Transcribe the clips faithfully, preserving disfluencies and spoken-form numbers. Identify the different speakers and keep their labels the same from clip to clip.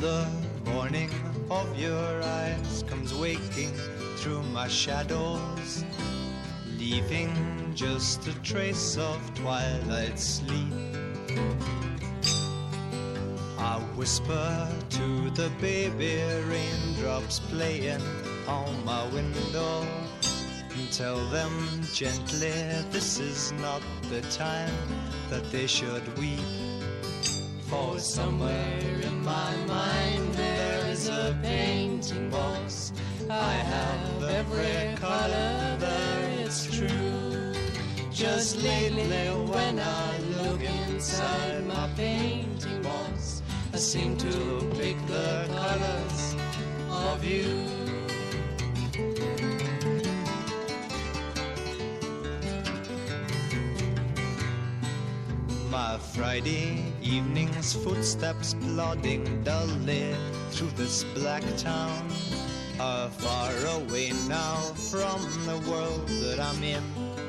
Speaker 1: the morning of your eyes comes waking through my shadows, leaving just a trace of twilight sleep. I whisper to the baby raindrops playing on my window, and tell them gently this is not the time that they should weep. For somewhere in my mind there is a painting box. I have every color there, it's true. Just lately when I look inside my painting box, I seem to pick the colors of you. My Friday evening's footsteps plodding dully through this black town are far away now from the world that I'm in.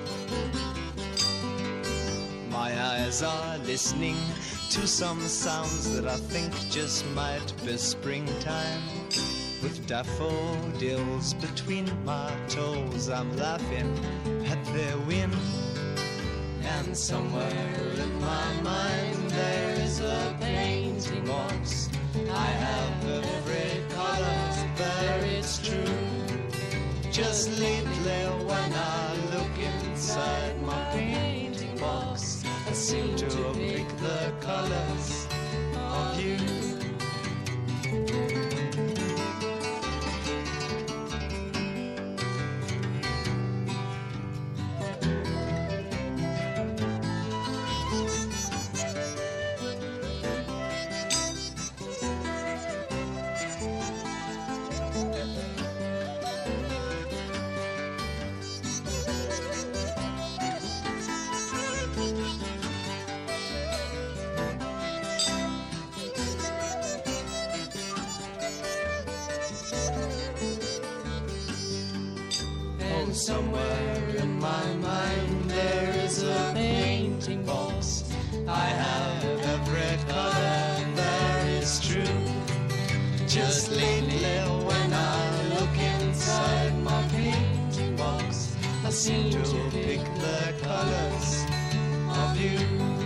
Speaker 1: My eyes are listening to some sounds that I think just might be springtime. With daffodils between my toes, I'm laughing at their wind. And somewhere in my mind there is a painting box. I have every color there, it's true. Just lately when I look inside my painting box, I seem to pick the colors of you. Somewhere in my mind there is a painting box. I have every color there, is true. Just lately when I look inside my painting box, I seem to pick the colors of you.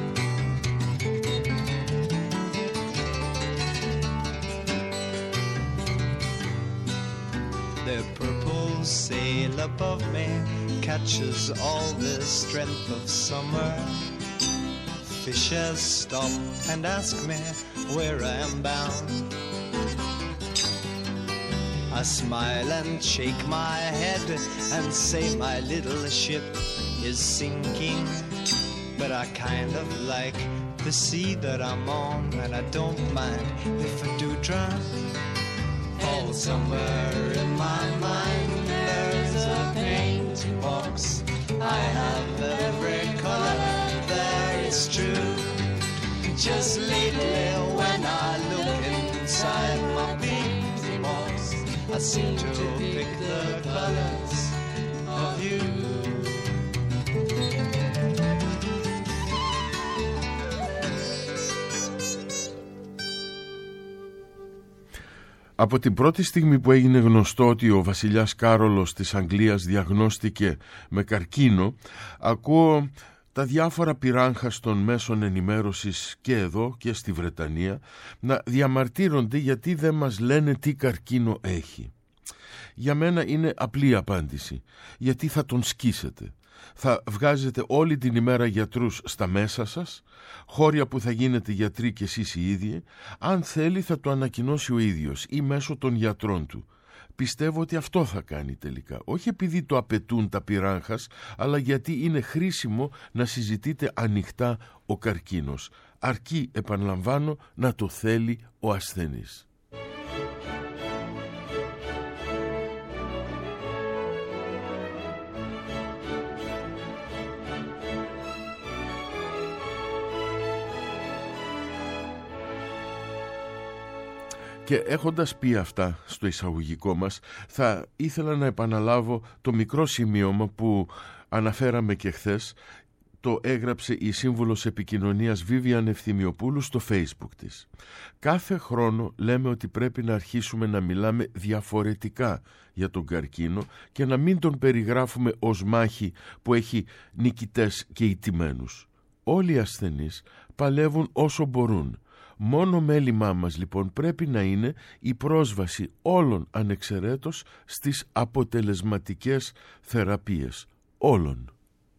Speaker 1: The purple sail above me catches all the strength of summer. Fishes stop and ask me where I am bound. I smile and shake my head and say my little ship is sinking. But I kind of like the sea that I'm on, and I don't mind if I do drown. Oh, somewhere in my mind there's a painting box. I have every color there, it's true. Just lately when I look inside my painting box, I seem to pick the colors of you.
Speaker 2: Από την πρώτη στιγμή που έγινε γνωστό ότι ο βασιλιάς Κάρολος της Αγγλίας διαγνώστηκε με καρκίνο, ακούω τα διάφορα πυράγχα των μέσων ενημέρωσης και εδώ και στη Βρετανία να διαμαρτύρονται γιατί δεν μας λένε τι καρκίνο έχει. Για μένα είναι απλή απάντηση. Γιατί θα τον σκίσετε. Θα βγάζετε όλη την ημέρα γιατρούς στα μέσα σας, χώρια που θα γίνετε γιατροί κι εσείς οι ίδιοι. Αν θέλει θα το ανακοινώσει ο ίδιος ή μέσω των γιατρών του. Πιστεύω ότι αυτό θα κάνει τελικά. Όχι επειδή το απαιτούν τα πυράγχας, αλλά γιατί είναι χρήσιμο να συζητείτε ανοιχτά ο καρκίνος. Αρκεί, επαναλαμβάνω, να το θέλει ο ασθενής. Και έχοντας πει αυτά στο εισαγωγικό μας, θα ήθελα να επαναλάβω το μικρό σημείωμα που αναφέραμε και χθες, το έγραψε η σύμβουλος επικοινωνίας Βίβιαν Ευθυμιοπούλου στο Facebook της. Κάθε χρόνο λέμε ότι πρέπει να αρχίσουμε να μιλάμε διαφορετικά για τον καρκίνο και να μην τον περιγράφουμε ως μάχη που έχει νικητές και ηττημένους. Όλοι οι ασθενείς παλεύουν όσο μπορούν. Μόνο μέλημά μας λοιπόν πρέπει να είναι η πρόσβαση όλων ανεξαιρέτως στις αποτελεσματικές θεραπείες. Όλων.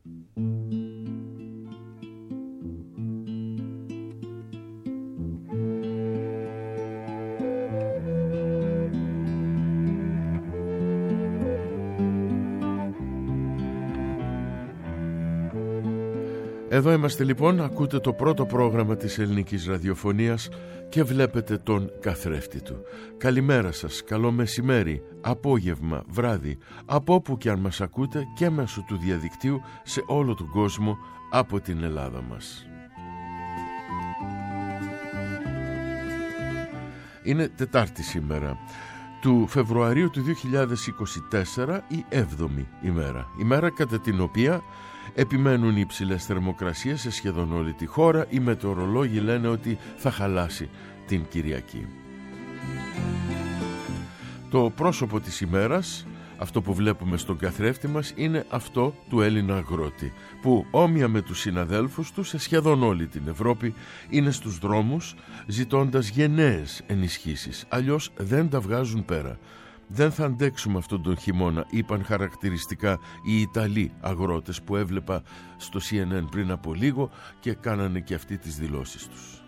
Speaker 2: Εδώ είμαστε λοιπόν, ακούτε το πρώτο πρόγραμμα της ελληνικής ραδιοφωνίας και βλέπετε τον καθρέφτη του. Καλημέρα σας, καλό μεσημέρι, απόγευμα, βράδυ, από όπου και αν μας ακούτε και μέσω του διαδικτύου σε όλο τον κόσμο από την Ελλάδα μας. Είναι Τετάρτη σήμερα, του Φεβρουαρίου του δύο χιλιάδες είκοσι τέσσερα, η έβδομη ημέρα. Ημέρα κατά την οποία επιμένουν οι υψηλές θερμοκρασίες σε σχεδόν όλη τη χώρα. Οι μετεωρολόγοι λένε ότι θα χαλάσει την Κυριακή. Το πρόσωπο της ημέρας, αυτό που βλέπουμε στον καθρέφτη μας, είναι αυτό του Έλληνα αγρότη, που όμοια με τους συναδέλφους του σε σχεδόν όλη την Ευρώπη είναι στους δρόμους ζητώντας γενναίες ενισχύσεις, αλλιώς δεν τα βγάζουν πέρα. Δεν θα αντέξουμε αυτόν τον χειμώνα, είπαν χαρακτηριστικά οι Ιταλοί αγρότες που έβλεπα στο σι εν εν πριν από λίγο και κάνανε και αυτοί τις δηλώσεις τους.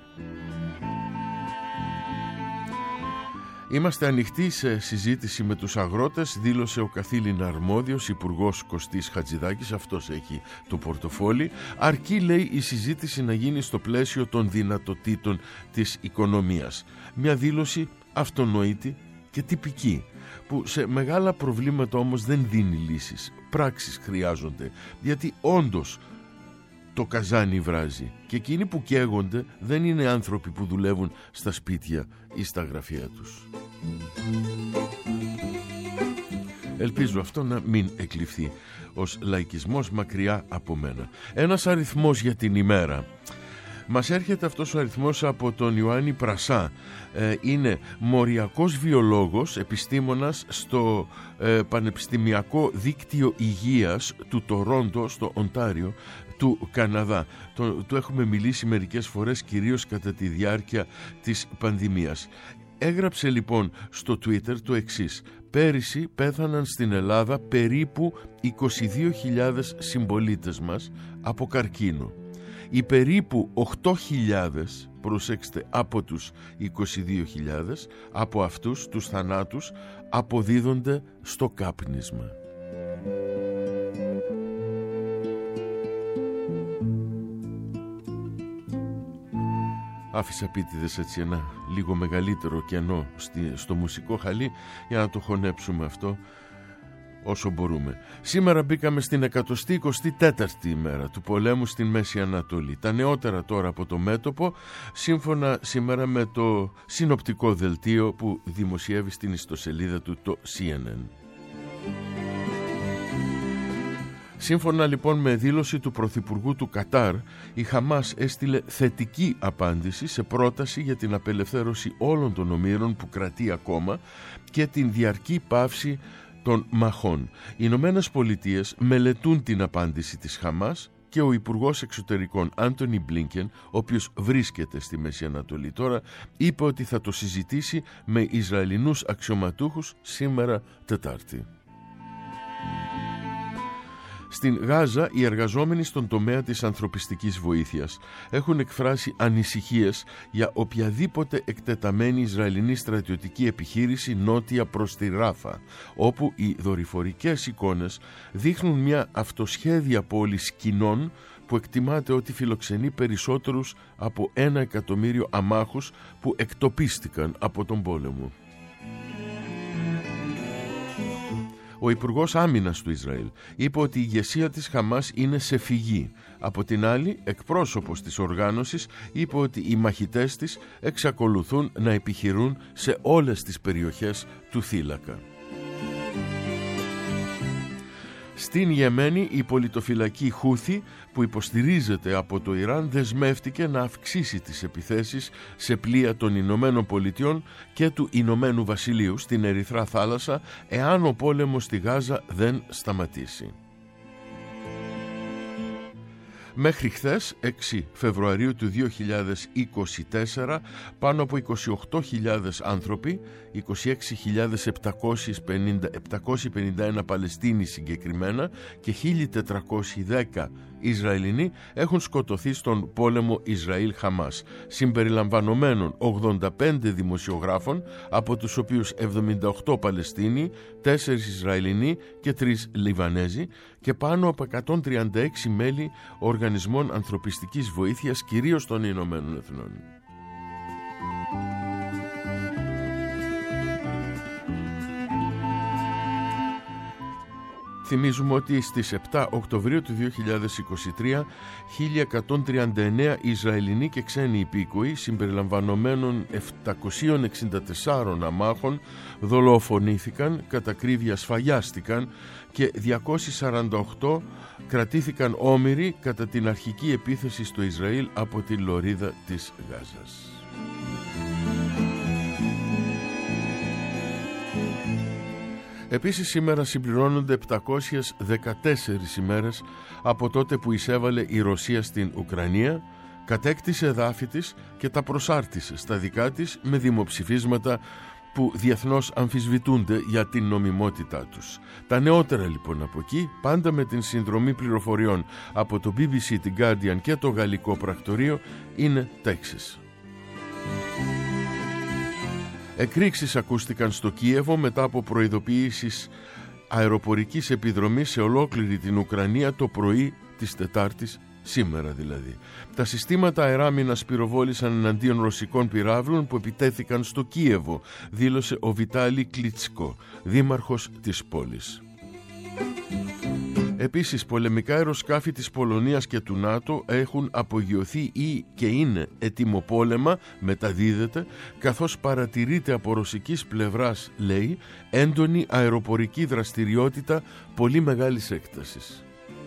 Speaker 2: Είμαστε ανοιχτοί σε συζήτηση με τους αγρότες, δήλωσε ο καθήλυνα αρμόδιος υπουργός Κωστής Χατζηδάκης, αυτός έχει το πορτοφόλι, αρκεί λέει η συζήτηση να γίνει στο πλαίσιο των δυνατοτήτων της οικονομίας. Μια δήλωση αυτονόητη και τυπική, που σε μεγάλα προβλήματα όμως δεν δίνει λύσεις. Πράξεις χρειάζονται, γιατί όντως το καζάνι βράζει και εκείνοι που καίγονται δεν είναι άνθρωποι που δουλεύουν στα σπίτια ή στα γραφεία τους. Ελπίζω αυτό να μην εκλειφθεί ως λαϊκισμός μακριά από μένα. Ένας αριθμός για την ημέρα. Μας έρχεται αυτός ο αριθμός από τον Ιωάννη Πρασά. Ε, είναι μοριακός βιολόγος, επιστήμονας στο ε, Πανεπιστημιακό Δίκτυο Υγείας του Τορόντο, στο Οντάριο του Καναδά. Το, του έχουμε μιλήσει μερικές φορές, κυρίως κατά τη διάρκεια της πανδημίας. Έγραψε λοιπόν στο Twitter το εξής: πέρυσι πέθαναν στην Ελλάδα περίπου είκοσι δύο χιλιάδες συμπολίτες μας από καρκίνο. Οι περίπου οκτώ χιλιάδες, προσέξτε, από τους είκοσι δύο χιλιάδες, από αυτούς τους θανάτους αποδίδονται στο κάπνισμα. Άφησα πίτιδες έτσι ένα λίγο μεγαλύτερο κενό στο μουσικό χαλί για να το χωνέψουμε αυτό όσο μπορούμε. Σήμερα μπήκαμε στην εκατοστή εικοστή τέταρτη ημέρα του πολέμου στην Μέση Ανατολή. Τα νεότερα τώρα από το μέτωπο, σύμφωνα σήμερα με το συνοπτικό δελτίο που δημοσιεύει στην ιστοσελίδα του το σι εν εν. Σύμφωνα λοιπόν με δήλωση του Πρωθυπουργού του Κατάρ, η Χαμάς έστειλε θετική απάντηση σε πρόταση για την απελευθέρωση όλων των ομήρων που κρατεί ακόμα και την διαρκή πάυση των μαχών. Οι Ηνωμένες Πολιτείες μελετούν την απάντηση της Χαμάς και ο Υπουργός Εξωτερικών Άντονι Μπλίνκεν, ο οποίος βρίσκεται στη Μέση Ανατολή τώρα, είπε ότι θα το συζητήσει με Ισραηλινούς αξιωματούχους σήμερα Τετάρτη. Στην Γάζα, οι εργαζόμενοι στον τομέα της ανθρωπιστικής βοήθειας έχουν εκφράσει ανησυχίες για οποιαδήποτε εκτεταμένη Ισραηλινή στρατιωτική επιχείρηση νότια προς τη Ράφα, όπου οι δορυφορικές εικόνες δείχνουν μια αυτοσχέδια πόλη σκηνών που εκτιμάται ότι φιλοξενεί περισσότερους από ένα εκατομμύριο αμάχους που εκτοπίστηκαν από τον πόλεμο. Ο Υπουργός Άμυνας του Ισραήλ είπε ότι η ηγεσία της Χαμάς είναι σε φυγή. Από την άλλη, εκπρόσωπος της οργάνωσης είπε ότι οι μαχητές της εξακολουθούν να επιχειρούν σε όλες τις περιοχές του θύλακα. Στην Ιεμένη η πολιτοφυλακή Χούθη που υποστηρίζεται από το Ιράν δεσμεύτηκε να αυξήσει τις επιθέσεις σε πλοία των Ηνωμένων Πολιτειών και του Ηνωμένου Βασιλείου στην Ερυθρά θάλασσα εάν ο πόλεμος στη Γάζα δεν σταματήσει. Μέχρι χθες, έξι Φεβρουαρίου του δύο χιλιάδες είκοσι τέσσερα, πάνω από είκοσι οκτώ χιλιάδες άνθρωποι, είκοσι έξι χιλιάδες επτακόσιοι πενήντα ένα Παλαιστίνοι συγκεκριμένα και χίλια τετρακόσιοι δέκα Ισραηλινοί έχουν σκοτωθεί στον πόλεμο Ισραήλ-Χαμάς, συμπεριλαμβανομένων ογδόντα πέντε δημοσιογράφων, από τους οποίους εβδομήντα οκτώ Παλαιστίνοι, τέσσερα Ισραηλινοί και τρία Λιβανέζοι, και πάνω από εκατόν τριάντα έξι μέλη οργανισμών ανθρωπιστικής βοήθειας, κυρίως των Ηνωμένων Εθνών. Θυμίζουμε ότι στις επτά Οκτωβρίου του δύο χιλιάδες είκοσι τρία χίλια εκατόν τριάντα εννέα Ισραηλινοί και ξένοι υπήκοοι συμπεριλαμβανομένων επτακοσίων εξήντα τεσσάρων αμάχων δολοφονήθηκαν, κατά ακρίβεια σφαγιάστηκαν και διακόσιοι σαράντα οκτώ κρατήθηκαν όμηροι κατά την αρχική επίθεση στο Ισραήλ από την λωρίδα της Γάζας. Επίσης σήμερα συμπληρώνονται επτακόσιες δεκατέσσερις ημέρες από τότε που εισέβαλε η Ρωσία στην Ουκρανία, κατέκτησε εδάφη της και τα προσάρτησε στα δικά της με δημοψηφίσματα που διεθνώς αμφισβητούνται για την νομιμότητά τους. Τα νεότερα λοιπόν από εκεί, πάντα με την συνδρομή πληροφοριών από το μπι μπι σι, την Guardian και το γαλλικό πρακτορείο, είναι τα εξής. Εκρήξεις ακούστηκαν στο Κίεβο μετά από προειδοποιήσεις αεροπορικής επιδρομής σε ολόκληρη την Ουκρανία το πρωί της Τετάρτης, σήμερα δηλαδή. Τα συστήματα αεράμινας πυροβόλησαν εναντίον ρωσικών πυράβλων που επιτέθηκαν στο Κίεβο, δήλωσε ο Βιτάλι Κλιτσκό, δήμαρχος της πόλης. Επίσης, πολεμικά αεροσκάφη της Πολωνίας και του ΝΑΤΟ έχουν απογειωθεί ή και είναι ετοιμοπόλεμα, μεταδίδεται, καθώς παρατηρείται από ρωσικής πλευράς, λέει, έντονη αεροπορική δραστηριότητα πολύ μεγάλης έκτασης.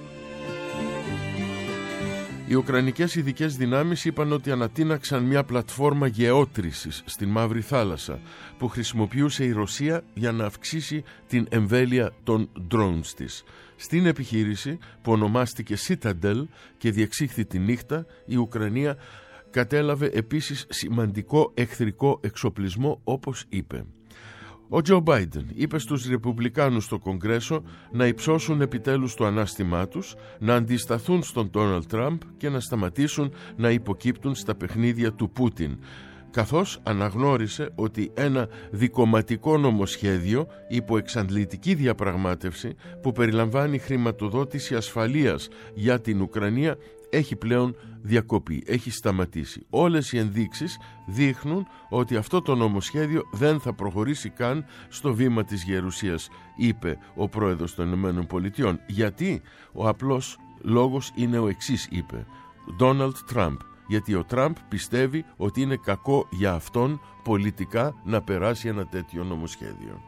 Speaker 2: Οι Ουκρανικές ειδικές δυνάμεις είπαν ότι ανατείναξαν μια πλατφόρμα γεώτρησης στην Μαύρη Θάλασσα που χρησιμοποιούσε η Ρωσία για να αυξήσει την εμβέλεια των drones της. Στην επιχείρηση που ονομάστηκε Citadel και διεξήχθη τη νύχτα, η Ουκρανία κατέλαβε επίσης σημαντικό εχθρικό εξοπλισμό, όπως είπε. Ο Τζο Μπάιντεν είπε στους Ρεπουμπλικάνους στο Κογκρέσο να υψώσουν επιτέλους το ανάστημά τους, να αντισταθούν στον Ντόναλντ Τραμπ και να σταματήσουν να υποκύπτουν στα παιχνίδια του Πούτιν, καθώς αναγνώρισε ότι ένα δικομματικό νομοσχέδιο υπό εξαντλητική διαπραγμάτευση που περιλαμβάνει χρηματοδότηση ασφαλείας για την Ουκρανία έχει πλέον διακοπεί, έχει σταματήσει. Όλες οι ενδείξεις δείχνουν ότι αυτό το νομοσχέδιο δεν θα προχωρήσει καν στο βήμα της γερουσίας, είπε ο πρόεδρος των Ηνωμένων Πολιτειών. Γιατί? Ο απλός λόγος είναι ο εξής, είπε. Ντόναλντ Τραμπ. Γιατί ο Τραμπ πιστεύει ότι είναι κακό για αυτόν πολιτικά να περάσει ένα τέτοιο νομοσχέδιο.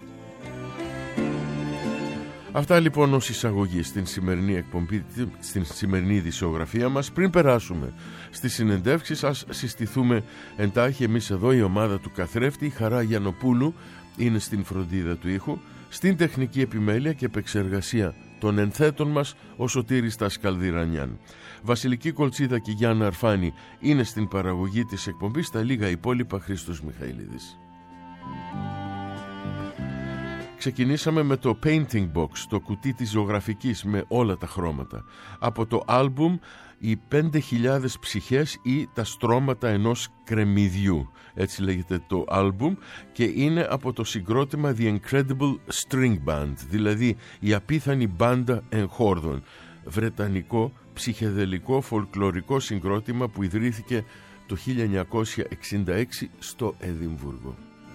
Speaker 2: Αυτά λοιπόν ως εισαγωγή στην σημερινή εκπομπή, στην σημερινή ειδησιογραφία μας. Πριν περάσουμε στις συνεντεύξεις, ας συστηθούμε εντάχει εμείς εδώ, η ομάδα του καθρέφτη. Η Χαρά Γιαννοπούλου είναι στην φροντίδα του ήχου, στην τεχνική επιμέλεια και επεξεργασία των ενθέτων μας ο Σωτήρης Τασκαλδηρανιάν. Βασιλική Κολτσίδα και Γιάννα Αρφάνη είναι στην παραγωγή της εκπομπής, τα λίγα υπόλοιπα Χρήστος Μιχαηλίδης. Ξεκινήσαμε με το Painting Box, το κουτί της ζωγραφικής με όλα τα χρώματα. Από το άλμπουμ «Οι πέντε χιλιάδες ψυχές» ή «Τα στρώματα ενός κρεμμυδιού». Έτσι λέγεται το άλμπουμ και είναι από το συγκρότημα The Incredible String Band, δηλαδή η απίθανη μπάντα εγχόρδων. Βρετανικό, ψυχεδελικό, φολκλωρικό συγκρότημα που ιδρύθηκε το χίλια εννιακόσια εξήντα έξι στο Εδιμβούργο.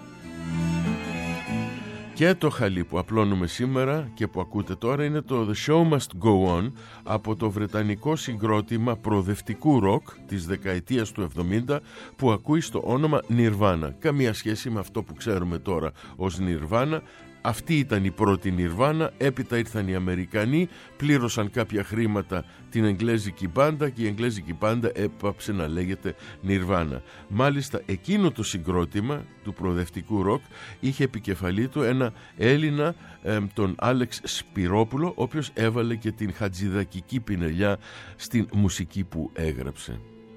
Speaker 2: Και το χαλί που απλώνουμε σήμερα και που ακούτε τώρα είναι το The Show Must Go On από το βρετανικό συγκρότημα προοδευτικού ροκ της δεκαετίας του εβδομήντα που ακούει στο όνομα Nirvana. Καμία σχέση με αυτό που ξέρουμε τώρα ως Nirvana, αυτή ήταν η πρώτη Νιρβάνα. Έπειτα ήρθαν οι Αμερικανοί, πλήρωσαν κάποια χρήματα την εγγλέζικη μπάντα και η εγγλέζικη μπάντα έπαψε να λέγεται Νιρβάνα. Μάλιστα εκείνο το συγκρότημα του προοδευτικού ροκ είχε επικεφαλή του ένα Έλληνα, ε, τον Άλεξ Σπυρόπουλο, ο οποίος έβαλε και την χατζηδακική πινελιά στην μουσική που έγραψε.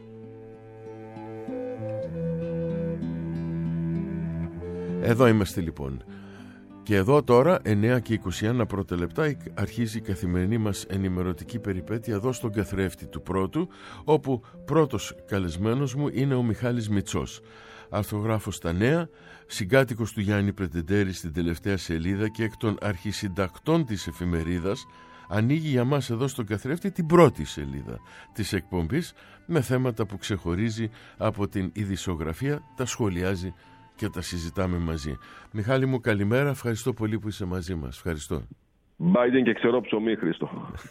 Speaker 2: Εδώ είμαστε λοιπόν. Και εδώ τώρα εννιά και είκοσι ένα πρώτα λεπτά αρχίζει η καθημερινή μας ενημερωτική περιπέτεια εδώ στον καθρέφτη του Πρώτου, όπου πρώτος καλεσμένος μου είναι ο Μιχάλης Μητσός, αρθρογράφος στα Νέα, συγκάτοικος του Γιάννη Πρετεντέρη στην τελευταία σελίδα και εκ των αρχισυντακτών της εφημερίδας. Ανοίγει για μας εδώ στον καθρέφτη την πρώτη σελίδα της εκπομπής με θέματα που ξεχωρίζει από την ειδησιογραφία, τα σχολιάζει και τα συζητάμε μαζί. Μιχάλη μου, καλημέρα, ευχαριστώ πολύ που είσαι μαζί μας. Ευχαριστώ.
Speaker 3: Biden και ξερό ψωμί, Χρήστο.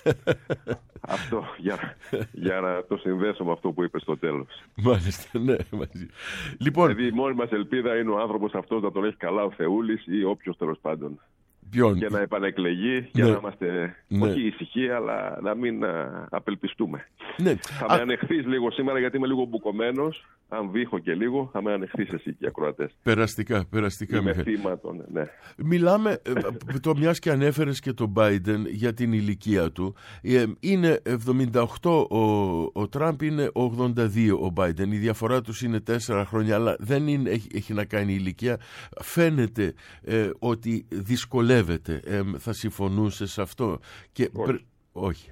Speaker 3: Αυτό για, για να το συνδέσω με αυτό που είπες στο τέλος.
Speaker 2: Μάλιστα, ναι, μαζί. Λοιπόν,
Speaker 3: δηλαδή η μόνη μας ελπίδα είναι ο άνθρωπος αυτός να τον έχει καλά ο Θεούλης ή όποιος τέλος πάντων.
Speaker 2: Ποιον?
Speaker 3: Και να επανεκλεγεί και
Speaker 2: ναι.
Speaker 3: να είμαστε
Speaker 2: ναι.
Speaker 3: όχι ησυχοί, αλλά να μην α, απελπιστούμε.
Speaker 2: Ναι.
Speaker 3: Θα
Speaker 2: Α...
Speaker 3: με ανεχθείς λίγο σήμερα, γιατί είμαι λίγο μπουκωμένος. Αν βήχω και λίγο, θα με ανεχθείς εσύ και οι ακροατές.
Speaker 2: Περαστικά, περαστικά.
Speaker 3: Είμαι θύμα των, ναι.
Speaker 2: Μιλάμε, το μιας και ανέφερες και τον Biden για την ηλικία του. Είναι εβδομήντα οκτώ ο, ο Τραμπ, είναι ογδόντα δύο ο Biden. Η διαφορά τους είναι τέσσερα χρόνια, αλλά δεν είναι, έχει, έχει να κάνει η ηλικία. Φαίνεται ε, ότι δυσκολεύεται. Ε, θα συμφωνούσες σε αυτό? Και
Speaker 3: όχι.
Speaker 2: Πρε... όχι.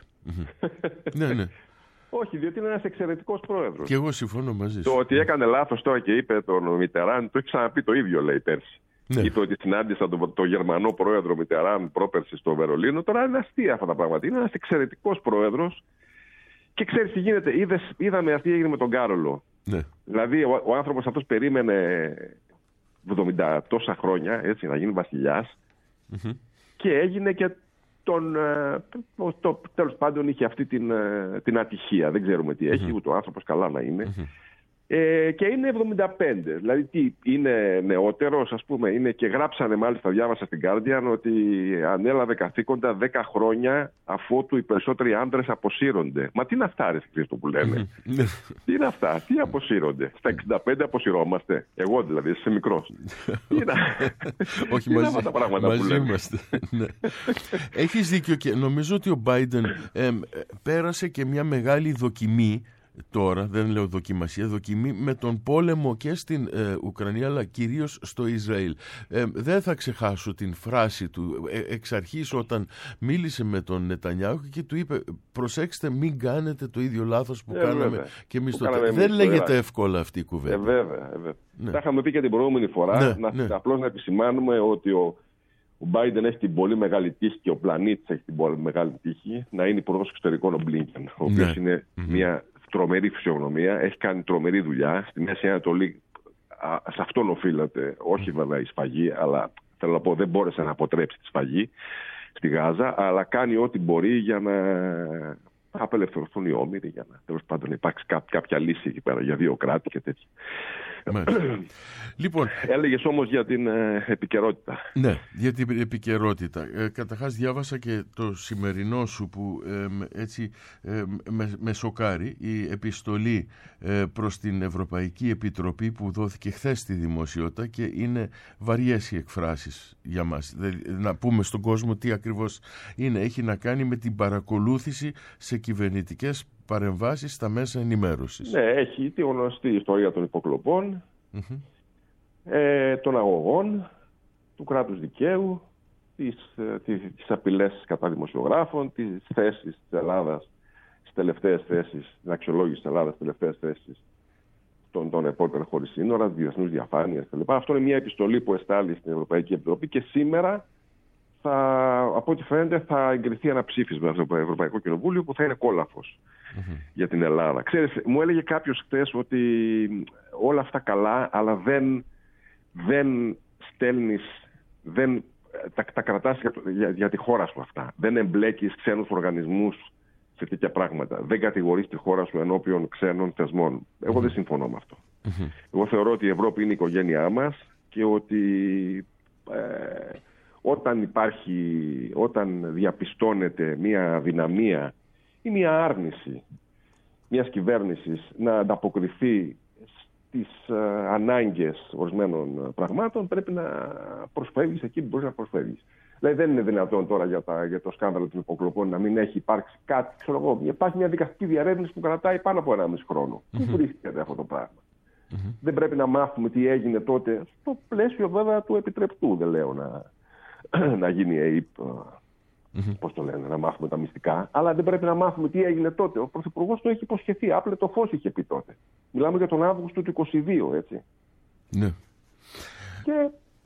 Speaker 2: ναι, ναι.
Speaker 3: Όχι, διότι είναι ένας εξαιρετικός πρόεδρος.
Speaker 2: Και εγώ συμφωνώ μαζί σου.
Speaker 3: Το ότι έκανε λάθος τώρα και είπε τον Μιτεράν, το έχει ξαναπεί το ίδιο, λέει πέρσι. Ναι. Είπε ότι συνάντησα τον το Γερμανό πρόεδρο Μιτεράν πρόπερσι στο Βερολίνο. Τώρα είναι αστεία αυτά τα πράγματα. Είναι ένας εξαιρετικός πρόεδρος. Και ξέρεις τι γίνεται, Είδες, είδαμε αυτή έγινε με τον Κάρολο.
Speaker 2: Ναι.
Speaker 3: Δηλαδή ο, ο άνθρωπος αυτός περίμενε εβδομήντα τόσα χρόνια, έτσι, να γίνει βασιλιάς. Mm-hmm. Και έγινε και τον, το, το, τέλος πάντων είχε αυτή την, την ατυχία. Δεν ξέρουμε τι έχει, mm-hmm. ούτε ο άνθρωπος καλά να είναι. Mm-hmm. Ε, και είναι εβδομήντα πέντε. Δηλαδή τι, είναι νεότερος, ας πούμε, είναι, και γράψανε μάλιστα, διάβασα στην Guardian, ότι ανέλαβε καθήκοντα δέκα χρόνια αφότου οι περισσότεροι άντρες αποσύρονται. Μα τι είναι αυτά, ρε Χρήστο, που λένε? Τι είναι αυτά, τι αποσύρονται? Στα εξήντα πέντε αποσυρώμαστε. Εγώ δηλαδή, είσαι μικρός. Τι είναι,
Speaker 2: όχι,
Speaker 3: τι
Speaker 2: μαζί,
Speaker 3: είναι αυτά τα πράγματα
Speaker 2: μαζί
Speaker 3: που λένε?
Speaker 2: Είμαστε. Ναι. Έχεις δίκιο και νομίζω ότι ο Biden ε, πέρασε και μια μεγάλη δοκιμή. Τώρα δεν λέω δοκιμασία, δοκιμή με τον πόλεμο και στην ε, Ουκρανία, αλλά κυρίως στο Ισραήλ. Ε, δεν θα ξεχάσω την φράση του ε, εξ αρχής όταν μίλησε με τον Νετανιάχου και του είπε, προσέξτε, μην κάνετε το ίδιο λάθος που ε, κάναμε βέβαια. Και εμείς τότε. Δεν εμείς λέγεται το εύκολα αυτή η κουβέντα.
Speaker 3: Ε, βέβαια, ε, βέβαια. Ναι. Τα είχαμε πει και την προηγούμενη φορά, ναι, να, ναι. απλώς να επισημάνουμε ότι ο Ο Biden έχει την πολύ μεγάλη τύχη και ο πλανήτης έχει την πολύ μεγάλη τύχη να είναι υπουργός εξωτερικών ο Μπλίνκεν, ο οποίος ναι. είναι mm-hmm. μια τρομερή φυσιογνωμία, έχει κάνει τρομερή δουλειά στη Μέση Ανατολή. Α, σε αυτόν οφείλεται, όχι βέβαια η σφαγή, αλλά θέλω να πω δεν μπόρεσε να αποτρέψει τη σφαγή στη Γάζα, αλλά κάνει ό,τι μπορεί για να απελευθερωθούν οι όμηροι, για να τέλος πάντων υπάρξει κά, κάποια λύση εκεί πέρα για δύο κράτη και τέτοια.
Speaker 2: Λοιπόν,
Speaker 3: έλεγες όμως για την ε, επικαιρότητα.
Speaker 2: Ναι, για την επικαιρότητα. Ε, καταρχάς διάβασα και το σημερινό σου που ε, έτσι ε, με, με σοκάρει, η επιστολή ε, προς την Ευρωπαϊκή Επιτροπή που δόθηκε χθες στη δημοσιότητα και είναι βαριές οι εκφράσεις για μας. Δηλαδή, να πούμε στον κόσμο τι ακριβώς είναι. Έχει να κάνει με την παρακολούθηση σε κυβερνητικές παρεμβάσεις στα μέσα ενημέρωσης.
Speaker 3: Ναι, έχει τη γνωστή ιστορία των υποκλοπών, mm-hmm. ε, των αγωγών, του κράτους δικαίου, τις, τις, τις απειλές κατά δημοσιογράφων, τις θέσεις της Ελλάδας, τις τελευταίες θέσεις, την αξιολόγηση της Ελλάδας, τις τελευταίες θέσεις των, των Reporters χωρίς σύνορα, διεθνούς διαφάνειας κλπ. Αυτό είναι μια επιστολή που εστάλει στην Ευρωπαϊκή Επιτροπή και σήμερα, θα, από ό,τι φαίνεται, θα εγκριθεί ένα ψήφισμα στο Ευρωπαϊκό Κοινοβούλιο που θα είναι κόλαφος mm-hmm. για την Ελλάδα. Ξέρεις, μου έλεγε κάποιος χτες ότι όλα αυτά καλά, αλλά δεν, δεν στέλνεις, δεν, τα, τα κρατάς για, για, για τη χώρα σου αυτά. Δεν εμπλέκεις ξένους οργανισμούς σε τέτοια πράγματα. Δεν κατηγορείς τη χώρα σου ενώπιον ξένων θεσμών. Εγώ mm-hmm. δεν συμφωνώ με αυτό. Mm-hmm. Εγώ θεωρώ ότι η Ευρώπη είναι η οικογένειά μας και ότι... Ε, όταν υπάρχει, όταν διαπιστώνεται μια αδυναμία ή μια άρνηση μιας κυβέρνησης να ανταποκριθεί στις uh, ανάγκες ορισμένων πραγμάτων, πρέπει να προσφεύγεις εκεί που μπορείς να προσφεύγεις. Δηλαδή δεν είναι δυνατόν τώρα για, τα, για το σκάνδαλο των υποκλοπών να μην έχει υπάρξει κάτι, ξέρω εγώ, υπάρχει μια δικαστική διαρεύνηση που κρατάει πάνω από ένα μισό χρόνο. Mm-hmm. Πού βρίσκεται αυτό το πράγμα? Mm-hmm. Δεν πρέπει να μάθουμε τι έγινε τότε, στο πλαίσιο βέβαια του επιτρεπτού, δεν λέω να, να γίνει ΑΕΠ, mm-hmm. πώς το λένε, να μάθουμε τα μυστικά, αλλά δεν πρέπει να μάθουμε τι έγινε τότε. Ο Πρωθυπουργός το έχει υποσχεθεί, άπλε το φως είχε πει τότε. Μιλάμε για τον Αύγουστο του είκοσι δύο, έτσι.
Speaker 2: Ναι.
Speaker 3: Και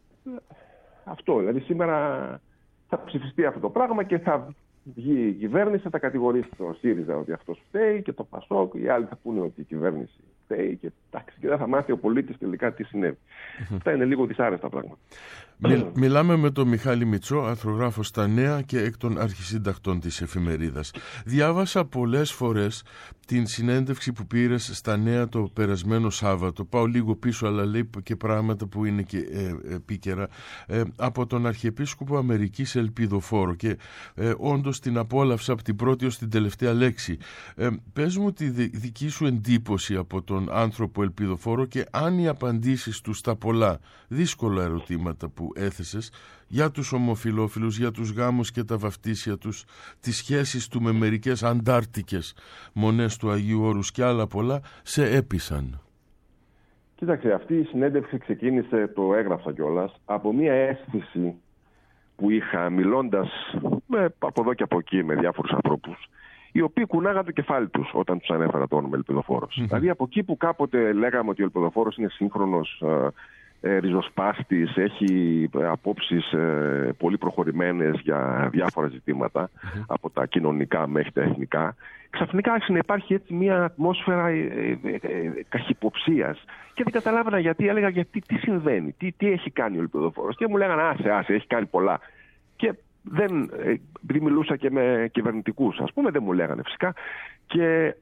Speaker 3: αυτό, δηλαδή σήμερα θα ψηφιστεί αυτό το πράγμα και θα βγει η κυβέρνηση, θα κατηγορήσει το ΣΥΡΙΖΑ ότι αυτός φταίει και το ΠΑΣΟΚ, οι άλλοι θα πούνε ότι η κυβέρνηση φταίει και, εντάξει, και δεν θα μάθει ο πολίτης τελικά τι συνέβη. Mm-hmm. Αυτά είναι λίγο δυσάρεστα πράγματα.
Speaker 2: Μι, μιλάμε με τον Μιχάλη Μητσό, αρθρογράφο στα Νέα και εκ των αρχισύντακτων της εφημερίδας. Διάβασα πολλές φορές την συνέντευξη που πήρες στα Νέα το περασμένο Σάββατο. Πάω λίγο πίσω, αλλά λέει και πράγματα που είναι και ε, επίκαιρα. Ε, από τον Αρχιεπίσκοπο Αμερικής Ελπιδοφόρο και ε, όντως την απόλαυσα από την πρώτη ως την τελευταία λέξη. Ε, πες μου τη δική σου εντύπωση από τον άνθρωπο Ελπιδοφόρο και αν οι απαντήσεις του στα πολλά δύσκολα ερωτήματα που έθεσες για τους ομοφυλόφιλους, για τους γάμους και τα βαφτίσια τους, τις σχέσεις του με μερικές αντάρτικες μονές του Αγίου Όρους και άλλα πολλά, σε έπεισαν.
Speaker 3: Κοίταξε, αυτή η συνέντευξη ξεκίνησε, το έγραψα κιόλας, από μια αίσθηση που είχα μιλώντας με, από εδώ και από εκεί με διάφορους ανθρώπους, οι οποίοι κουνάγαν το κεφάλι τους όταν τους ανέφερα το όνομα Ελπιδοφόρος. Mm-hmm. Δηλαδή από εκεί που κάποτε λέγαμε ότι ο Ελπιδοφόρος είναι σύγχρονος, ε, ριζοσπάστης, έχει απόψεις ε, πολύ προχωρημένες για διάφορα ζητήματα, mm-hmm. από τα κοινωνικά μέχρι τα εθνικά, ξαφνικά άρχισε να υπάρχει έτσι μια ατμόσφαιρα ε, ε, ε, καχυποψίας και δεν καταλάβαινα γιατί. Έλεγα γιατί τι συμβαίνει, τι, τι έχει κάνει ο Ελπιδοφόρος και μου λέγανε άσε, άσε, έχει κάνει πολλά. Και δεν, επειδή μιλούσα και με κυβερνητικούς, ας πούμε, δεν μου λέγανε φυσικά και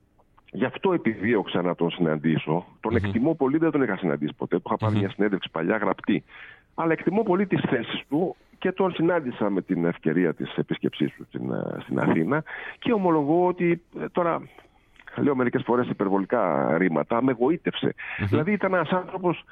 Speaker 3: γι' αυτό επιδίωξα να τον συναντήσω. Τον mm-hmm. εκτιμώ πολύ, δεν τον είχα συναντήσει ποτέ. Του είχα πάρει mm-hmm. μια συνέντευξη παλιά γραπτή. Αλλά εκτιμώ πολύ τις θέσεις του και τον συνάντησα με την ευκαιρία της επίσκεψής του στην, στην Αθήνα και ομολογώ ότι τώρα, λέω μερικές φορές υπερβολικά ρήματα, με εγωίτευσε. Mm-hmm. Δηλαδή ήταν ένας άνθρωπος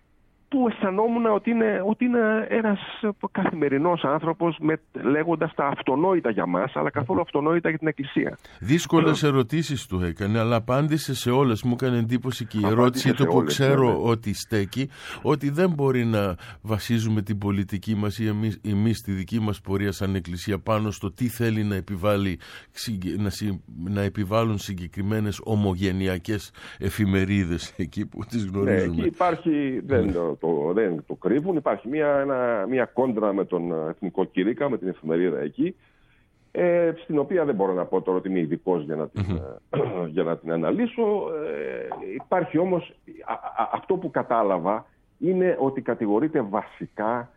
Speaker 3: που αισθανόμουν ότι είναι, ότι είναι ένας καθημερινός άνθρωπος με, λέγοντας τα αυτονόητα για μας, αλλά καθόλου αυτονόητα για την Εκκλησία. Δύσκολες
Speaker 2: ερωτήσεις του έκανε, αλλά απάντησε σε όλες. Μου έκανε εντύπωση και η ερώτησή του που ξέρω ναι. ότι στέκει, ότι δεν μπορεί να βασίζουμε την πολιτική μας ή εμείς, εμείς τη δική μας πορεία σαν Εκκλησία πάνω στο τι θέλει να, επιβάλλει, να, να επιβάλλουν συγκεκριμένες ομογενειακές εφημερίδες εκεί που τις γνωρίζουμε.
Speaker 3: Ναι, εκεί υπάρχει... Δεν, Το, δεν το κρύβουν. Υπάρχει μια, ένα, μια κόντρα με τον Εθνικό Κήρυκα, με την εφημερίδα εκεί, ε, στην οποία δεν μπορώ να πω τώρα ότι είμαι ειδικός για να την, mm-hmm. για να την αναλύσω. Ε, υπάρχει όμως, α, α, αυτό που κατάλαβα είναι ότι κατηγορείται βασικά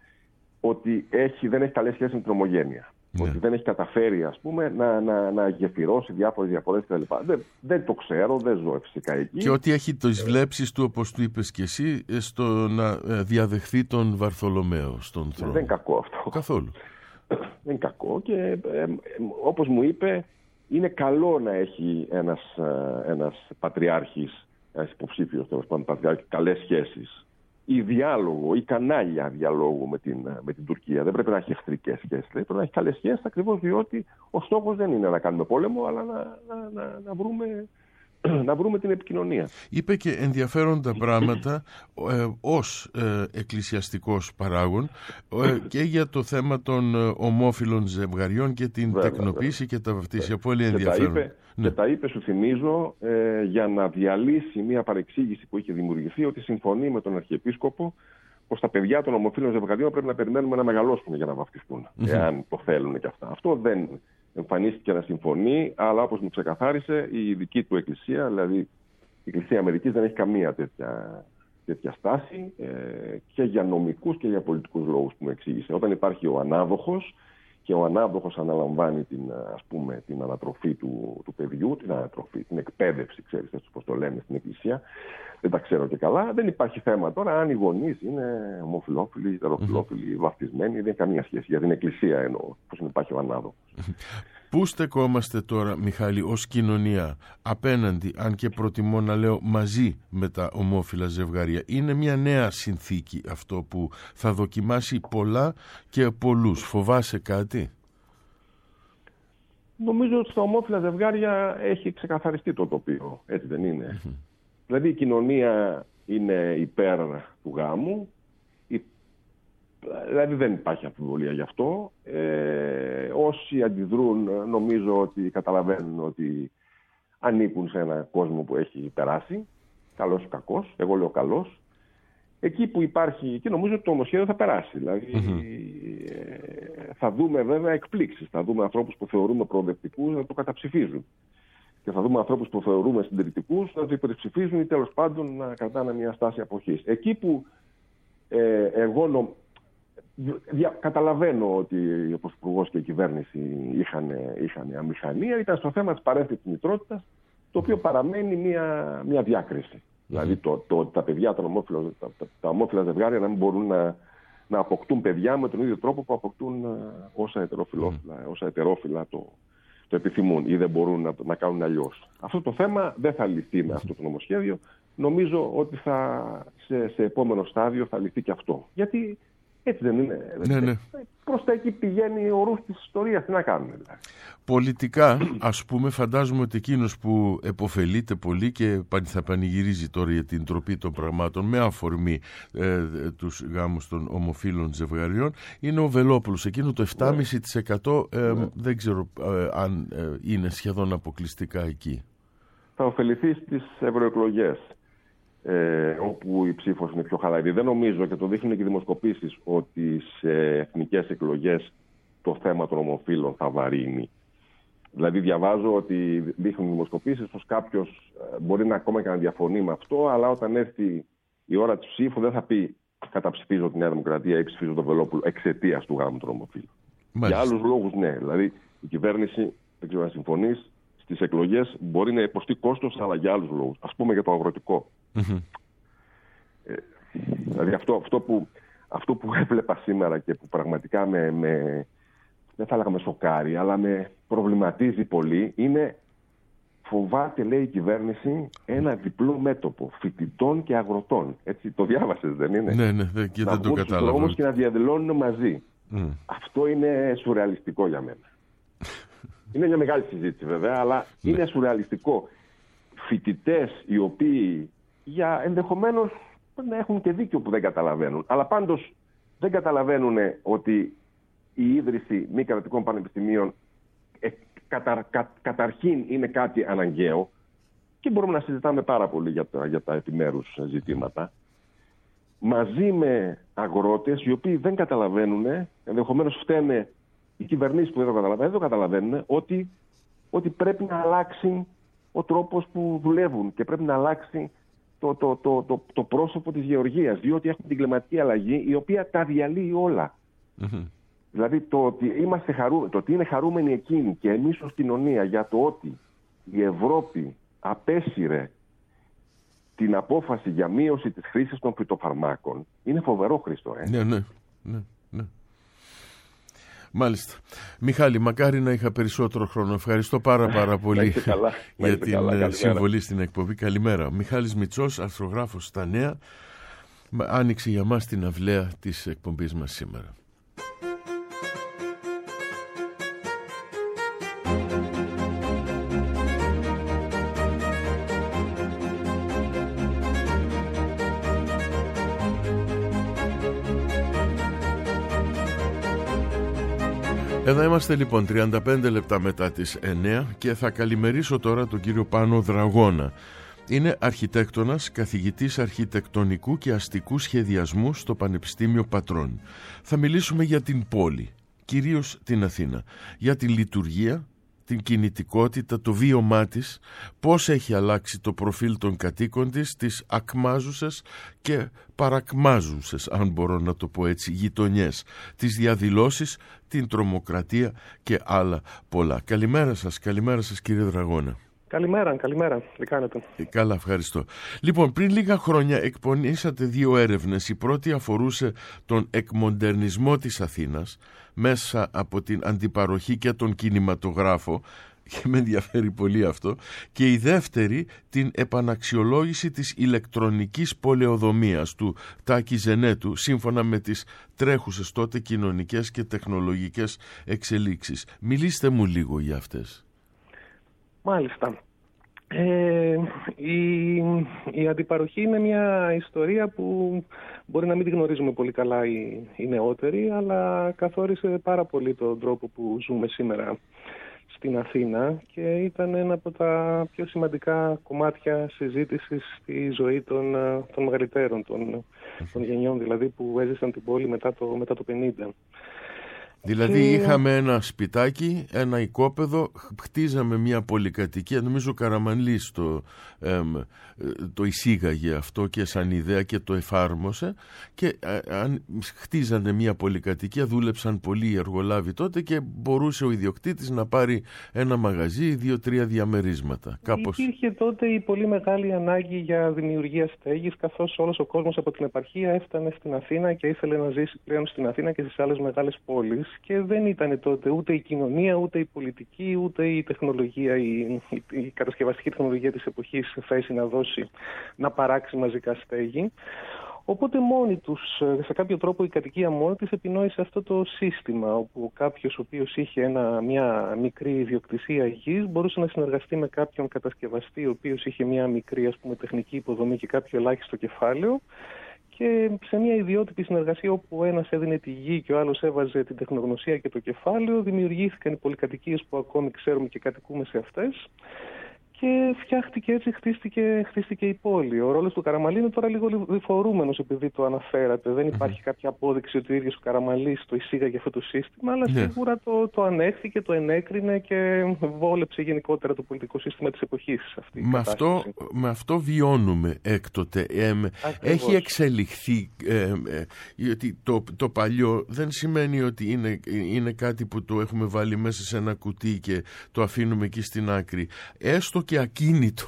Speaker 3: ότι έχει, δεν έχει καλές σχέσεις με την ομογένεια. Yeah. Ότι δεν έχει καταφέρει, ας πούμε, να, να, να γεφυρώσει διάφορες διαφορές κτλ. Δεν, δεν το ξέρω, δεν ζω φυσικά εκεί.
Speaker 2: Και ότι έχει τις βλέψεις του, όπως του είπες και εσύ, στο να διαδεχθεί τον Βαρθολομαίο στον θρόνο.
Speaker 3: Δεν είναι κακό αυτό.
Speaker 2: Καθόλου.
Speaker 3: Δεν είναι κακό και ε, ε, όπως μου είπε, είναι καλό να έχει ένας, ε, ένας πατριάρχης, ένας υποψήφιος τέλος πάντων πατριάρχης, καλές σχέσεις. Ή διάλογο, ή κανάλια διαλόγου με την, με την Τουρκία. Δεν πρέπει να έχει εχθρικές σχέσεις. Πρέπει να έχει καλές σχέσεις, ακριβώς διότι ο στόχος δεν είναι να κάνουμε πόλεμο, αλλά να, να, να, να, βρούμε, να βρούμε την επικοινωνία.
Speaker 2: Είπε και ενδιαφέροντα πράγματα ε, ως ε, εκκλησιαστικός παράγων ε, και για το θέμα των ε, ομόφυλων ζευγαριών και την βέβαια, τεκνοποίηση βέβαια. Και τα βαφτίσια. Πολύ ενδιαφέρον.
Speaker 3: Και τα είπε, ναι. και τα είπε σου θυμίζω, ε, για να διαλύσει μια παρεξήγηση που είχε δημιουργηθεί, ότι συμφωνεί με τον Αρχιεπίσκοπο πως τα παιδιά των ομοφύλων ζευγαριών πρέπει να περιμένουμε να μεγαλώσουν για να βαφτιστούν, mm-hmm. εάν το θέλουν και αυτά. Αυτό δεν εμφανίστηκε να συμφωνεί, αλλά όπως μου ξεκαθάρισε, η δική του εκκλησία, δηλαδή η Εκκλησία Αμερικής, δεν έχει καμία τέτοια, τέτοια στάση ε, και για νομικούς και για πολιτικούς λόγους που μου εξήγησε. Όταν υπάρχει ο ανάδοχος και ο ανάδοχος αναλαμβάνει την, ας πούμε, την ανατροφή του, του παιδιού, την ανατροφή, την εκπαίδευση, ξέρεις πώς το λένε στην Εκκλησία. Δεν τα ξέρω και καλά. Δεν υπάρχει θέμα τώρα αν οι γονείς είναι ομοφυλόφιλοι, ετεροφυλόφιλοι, mm-hmm. βαφτισμένοι. Δεν έχει καμία σχέση. Για την Εκκλησία εννοώ, πώς υπάρχει ο ανάδοχος.
Speaker 2: Πού στεκόμαστε τώρα, Μιχάλη, ως κοινωνία απέναντι, αν και προτιμώ να λέω μαζί με τα ομόφυλα ζευγάρια? Είναι μια νέα συνθήκη αυτό που θα δοκιμάσει πολλά και πολλούς. Φοβάσαι κάτι?
Speaker 3: Νομίζω ότι στα ομόφυλα ζευγάρια έχει ξεκαθαριστεί το τοπίο. Έτσι δεν είναι? Mm-hmm. Δηλαδή η κοινωνία είναι υπέρ του γάμου. Δηλαδή δεν υπάρχει αμφιβολία γι' αυτό. Ε, όσοι αντιδρούν νομίζω ότι καταλαβαίνουν ότι ανήκουν σε ένα κόσμο που έχει περάσει, καλός ή κακός, εγώ λέω καλός. Εκεί που υπάρχει, και νομίζω ότι το νομοσχέδιο θα περάσει. Δηλαδή mm-hmm. ε, θα δούμε βέβαια εκπλήξεις. Θα δούμε ανθρώπους που θεωρούμε προοδευτικούς να το καταψηφίζουν. Και θα δούμε ανθρώπους που θεωρούμε συντηρητικούς να το υπερψηφίζουν ή τέλος πάντων να κρατάνε μια στάση αποχής. Εκεί που ε, εγώ νομίζω, Δια, καταλαβαίνω ότι ο Πρωθυπουργός και η κυβέρνηση είχαν, είχαν αμηχανία, ήταν στο θέμα της παρένθετης μητρότητας, το οποίο παραμένει μια, μια διάκριση. Mm-hmm. Δηλαδή το, το, τα παιδιά, τα ομόφυλα, τα, τα ομόφυλα ζευγάρια να μην μπορούν να, να αποκτούν παιδιά με τον ίδιο τρόπο που αποκτούν όσα ετεροφυλόφυλα, mm-hmm. όσα ετερόφυλα το, το επιθυμούν ή δεν μπορούν να, να κάνουν αλλιώς. Αυτό το θέμα δεν θα λυθεί με αυτό το νομοσχέδιο. Νομίζω ότι θα, σε, σε επόμενο στάδιο θα λυθεί και αυτό. Γιατί έτσι δεν είναι?
Speaker 2: Ναι, ναι.
Speaker 3: Προς τα εκεί πηγαίνει ο ρούς της ιστορίας. Τι να κάνουμε δηλαδή?
Speaker 2: Πολιτικά, ας πούμε, φαντάζομαι ότι εκείνος που επωφελείται πολύ και θα πανηγυρίζει τώρα για την τροπή των πραγμάτων με αφορμή ε, τους γάμους των ομοφύλων ζευγαριών είναι ο Βελόπουλος. Εκείνο το επτά κόμμα πέντε τοις εκατό ε, ναι. δεν ξέρω ε, αν ε, είναι σχεδόν αποκλειστικά εκεί.
Speaker 3: Θα ωφεληθεί στις ευρωεκλογές. Ε, όπου η ψήφος είναι πιο χαλαρή. Δεν νομίζω, και το δείχνουν και οι δημοσκοπήσεις, ότι σε εθνικές εκλογές το θέμα των ομοφύλων θα βαρύνει. Δηλαδή διαβάζω ότι δείχνουν οι δημοσκοπήσεις πως κάποιος μπορεί να ακόμα και να διαφωνεί με αυτό, αλλά όταν έρθει η ώρα της ψήφου δεν θα πει καταψηφίζω τη Νέα Δημοκρατία ή ψηφίζω τον Βελόπουλο εξαιτίας του γάμου των ομοφύλων. Για άλλους λόγους ναι. Δηλαδή η κυβέρνηση, δεν ξέρω αν συμφωνείς, στις εκλογές μπορεί να υποστεί κόστος, αλλά για άλλους λόγους. Ας πούμε για το αγροτικό. Mm-hmm. Ε, δηλαδή αυτό, αυτό, που, αυτό που έβλεπα σήμερα και που πραγματικά με, με, δεν θα έλεγα με σοκάρει, αλλά με προβληματίζει πολύ, είναι φοβάται, λέει η κυβέρνηση, ένα διπλό μέτωπο φοιτητών και αγροτών. Έτσι, το διάβασες, δεν είναι?
Speaker 2: Ναι, ναι, δεν, και δεν το κατάλαβα.
Speaker 3: Όμως και να διαδηλώνουν μαζί. Mm. Αυτό είναι σουρεαλιστικό για μένα. Είναι μια μεγάλη συζήτηση βέβαια, αλλά ναι. είναι σουρεαλιστικό. Φοιτητές οι οποίοι για ενδεχομένως να έχουν και δίκιο που δεν καταλαβαίνουν, αλλά πάντως δεν καταλαβαίνουν ότι η ίδρυση μη κρατικών πανεπιστημίων ε, κατα, κα, καταρχήν είναι κάτι αναγκαίο και μπορούμε να συζητάμε πάρα πολύ για τα, για τα επιμέρους ζητήματα, μαζί με αγρότες οι οποίοι δεν καταλαβαίνουν, ενδεχομένως φταίνε οι κυβερνήσεις που δεν το καταλαβαίνουν, δεν το καταλαβαίνουν ότι, ότι πρέπει να αλλάξει ο τρόπος που δουλεύουν και πρέπει να αλλάξει το, το, το, το, το πρόσωπο της γεωργίας, διότι έχουμε την κλιματική αλλαγή η οποία τα διαλύει όλα. Mm-hmm. Δηλαδή το ότι, είμαστε χαρού, το ότι είναι χαρούμενοι εκείνοι και εμείς ως κοινωνία για το ότι η Ευρώπη απέσυρε την απόφαση για μείωση της χρήσης των φυτοφαρμάκων είναι φοβερό, Χρήστο. Ε?
Speaker 2: Ναι, ναι, ναι, ναι. Μάλιστα. Μιχάλη, μακάρι να είχα περισσότερο χρόνο. Ευχαριστώ πάρα πάρα πολύ
Speaker 3: καλά,
Speaker 2: για την
Speaker 3: καλά,
Speaker 2: συμβολή στην εκπομπή. Καλημέρα. Μιχάλης Μητσός, αρθρογράφος στα Νέα, άνοιξε για μας την αυλαία της εκπομπής μας σήμερα. Εδώ είμαστε λοιπόν τριάντα πέντε λεπτά μετά τις εννιά και θα καλημερίσω τώρα τον κύριο Πάνο Δραγώνα. Είναι αρχιτέκτονας, καθηγητής αρχιτεκτονικού και αστικού σχεδιασμού στο Πανεπιστήμιο Πατρών. Θα μιλήσουμε για την πόλη, κυρίως την Αθήνα, για τη λειτουργία, την κινητικότητα, το βίωμά της, πώς έχει αλλάξει το προφίλ των κατοίκων της, τις ακμάζουσες και παρακμάζουσες, αν μπορώ να το πω έτσι, γειτονιές, τις διαδηλώσεις, την τρομοκρατία και άλλα πολλά. Καλημέρα σας, καλημέρα σας κύριε Δραγώνα.
Speaker 4: Καλημέρα, καλημέρα. Τι κάνετε?
Speaker 2: Ε, καλά, ευχαριστώ. Λοιπόν, πριν λίγα χρόνια εκπονήσατε δύο έρευνες. Η πρώτη αφορούσε τον εκμοντερνισμό της Αθήνας μέσα από την αντιπαροχή και τον κινηματογράφο, και με ενδιαφέρει πολύ αυτό, και η δεύτερη την επαναξιολόγηση της ηλεκτρονικής πολεοδομίας του Τάκη Ζενέτου σύμφωνα με τις τρέχουσες τότε κοινωνικές και τεχνολογικές εξελίξεις. Μιλήστε μου λίγο για αυτές.
Speaker 4: Μάλιστα. Ε, η, η αντιπαροχή είναι μια ιστορία που μπορεί να μην τη γνωρίζουμε πολύ καλά οι, οι νεότεροι, αλλά καθόρισε πάρα πολύ τον τρόπο που ζούμε σήμερα στην Αθήνα και ήταν ένα από τα πιο σημαντικά κομμάτια συζήτησης στη ζωή των, των μεγαλύτερων, των, των γενιών δηλαδή που έζησαν την πόλη μετά το, μετά το πενήντα.
Speaker 2: Δηλαδή είχαμε ένα σπιτάκι, ένα οικόπεδο, χτίζαμε μια πολυκατοικία, νομίζω ο Καραμανλής το, εμ, το εισήγαγε αυτό και σαν ιδέα και το εφάρμοσε, και αν χτίζανε μια πολυκατοικία δούλεψαν πολλοί εργολάβοι τότε και μπορούσε ο ιδιοκτήτης να πάρει ένα μαγαζί, δύο-τρία διαμερίσματα. Κάπως...
Speaker 4: Υπήρχε τότε η πολύ μεγάλη ανάγκη για δημιουργία στέγης, καθώς όλος ο κόσμος από την επαρχία έφτανε στην Αθήνα και ήθελε να ζήσει πλέον στην Αθήνα και στις άλλες μεγάλες πόλεις. Και δεν ήταν τότε ούτε η κοινωνία, ούτε η πολιτική, ούτε η τεχνολογία, η, η, η κατασκευαστική τεχνολογία της εποχής σε θέση να δώσει, να παράξει μαζικά στέγη. Οπότε μόνοι τους, σε κάποιο τρόπο η κατοικία μόνη της επινόησε αυτό το σύστημα, όπου κάποιος ο οποίος είχε ένα, μια μικρή ιδιοκτησία γης μπορούσε να συνεργαστεί με κάποιον κατασκευαστή ο οποίος είχε μια μικρή, ας πούμε, τεχνική υποδομή και κάποιο ελάχιστο κεφάλαιο, και σε μια ιδιότυπη συνεργασία όπου ο ένας έδινε τη γη και ο άλλος έβαζε την τεχνογνωσία και το κεφάλαιο, δημιουργήθηκαν οι πολυκατοικίες που ακόμη ξέρουμε και κατοικούμε σε αυτές. Και φτιάχτηκε έτσι, χτίστηκε, χτίστηκε η πόλη. Ο ρόλος του Καραμανλή είναι τώρα λίγο διφορούμενος επειδή το αναφέρατε. Δεν υπάρχει mm-hmm. κάποια απόδειξη ότι ο ίδιος ο Καραμανλής το εισήγαγε αυτό το σύστημα, αλλά yeah. σίγουρα το, το ανέχθηκε, το ενέκρινε και βόλεψε γενικότερα το πολιτικό σύστημα της εποχής. Αυτή
Speaker 2: με, αυτό, με αυτό βιώνουμε έκτοτε. Ε, έχει εξελιχθεί, ε, ε, γιατί το, το παλιό δεν σημαίνει ότι είναι, είναι κάτι που το έχουμε βάλει μέσα σε ένα κουτί και το αφήνουμε εκεί στην άκρη. Έστω και ακίνητο,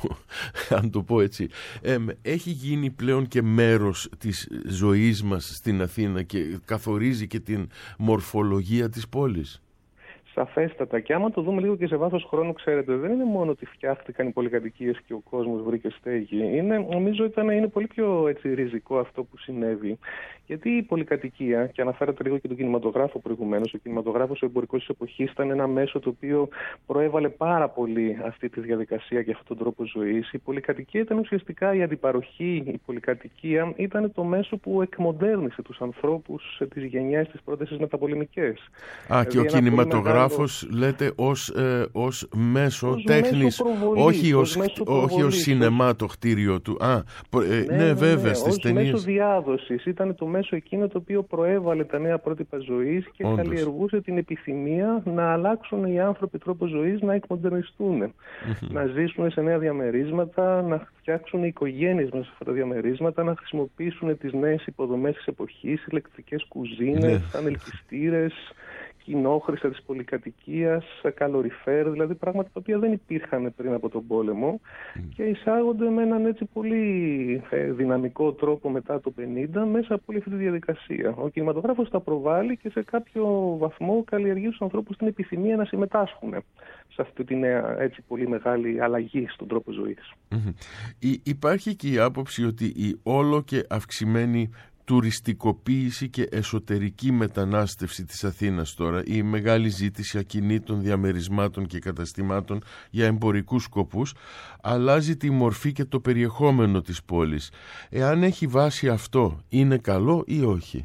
Speaker 2: αν το πω έτσι, ε, έχει γίνει πλέον και μέρος της ζωής μας στην Αθήνα και καθορίζει και την μορφολογία της πόλης.
Speaker 4: Σαφέστατα. Και άμα το δούμε λίγο και σε βάθος χρόνου, ξέρετε, δεν είναι μόνο ότι φτιάχτηκαν οι πολυκατοικίες και ο κόσμος βρήκε στέγη. Είναι, νομίζω ήταν, είναι πολύ πιο έτσι, ριζικό αυτό που συνέβη. Γιατί η πολυκατοικία, και αναφέρατε λίγο και τον κινηματογράφο προηγουμένως, ο κινηματογράφος ο εμπορικός της εποχής ήταν ένα μέσο το οποίο προέβαλε πάρα πολύ αυτή τη διαδικασία και αυτόν τον τρόπο ζωής. Η πολυκατοικία ήταν ουσιαστικά η αντιπαροχή, η πολυκατοικία ήταν το μέσο που εκμοντέρνησε τους ανθρώπους της γενιάς της πρώτες τις μεταπολεμικές.
Speaker 2: Α, δηλαδή, και ο κινηματογράφος μεγάλο... λέτε ως, ε, ως μέσο ως τέχνης, μέσο προβολής, όχι ως, όχι ως σινεμά το κτίριο του. Α, ε, ναι, ναι, ναι, βέβαια, ναι, στις
Speaker 4: ως ταινίες. Μέσο διάδοσης ήταν το μέσο εκείνο το οποίο προέβαλε τα νέα πρότυπα ζωής και όντως καλλιεργούσε την επιθυμία να αλλάξουν οι άνθρωποι τρόπο ζωής, να εκμοντερνιστούν, mm-hmm. να ζήσουν σε νέα διαμερίσματα, να φτιάξουν οικογένειες μέσα σε αυτά τα διαμερίσματα, να χρησιμοποιήσουν τις νέες υποδομές της εποχής, ηλεκτρικές κουζίνες, yeah. ανελκυστήρες, κοινόχρηστα της πολυκατοικίας, καλοριφέρ, δηλαδή πράγματα τα οποία δεν υπήρχαν πριν από τον πόλεμο mm. και εισάγονται με έναν έτσι πολύ ε, δυναμικό τρόπο μετά το πενήντα μέσα από όλη αυτή τη διαδικασία. Ο κινηματογράφος τα προβάλλει και σε κάποιο βαθμό καλλιεργεί στους ανθρώπους την επιθυμία να συμμετάσχουν σε αυτή τη νέα έτσι πολύ μεγάλη αλλαγή στον τρόπο ζωής.
Speaker 2: Mm-hmm. Υ- υπάρχει και η άποψη ότι η όλο και αυξημένη τουριστικοποίηση και εσωτερική μετανάστευση της Αθήνας τώρα, η μεγάλη ζήτηση ακινήτων, διαμερισμάτων και καταστημάτων για εμπορικούς σκοπούς, αλλάζει τη μορφή και το περιεχόμενο της πόλης. Εάν έχει βάση αυτό, είναι καλό ή όχι?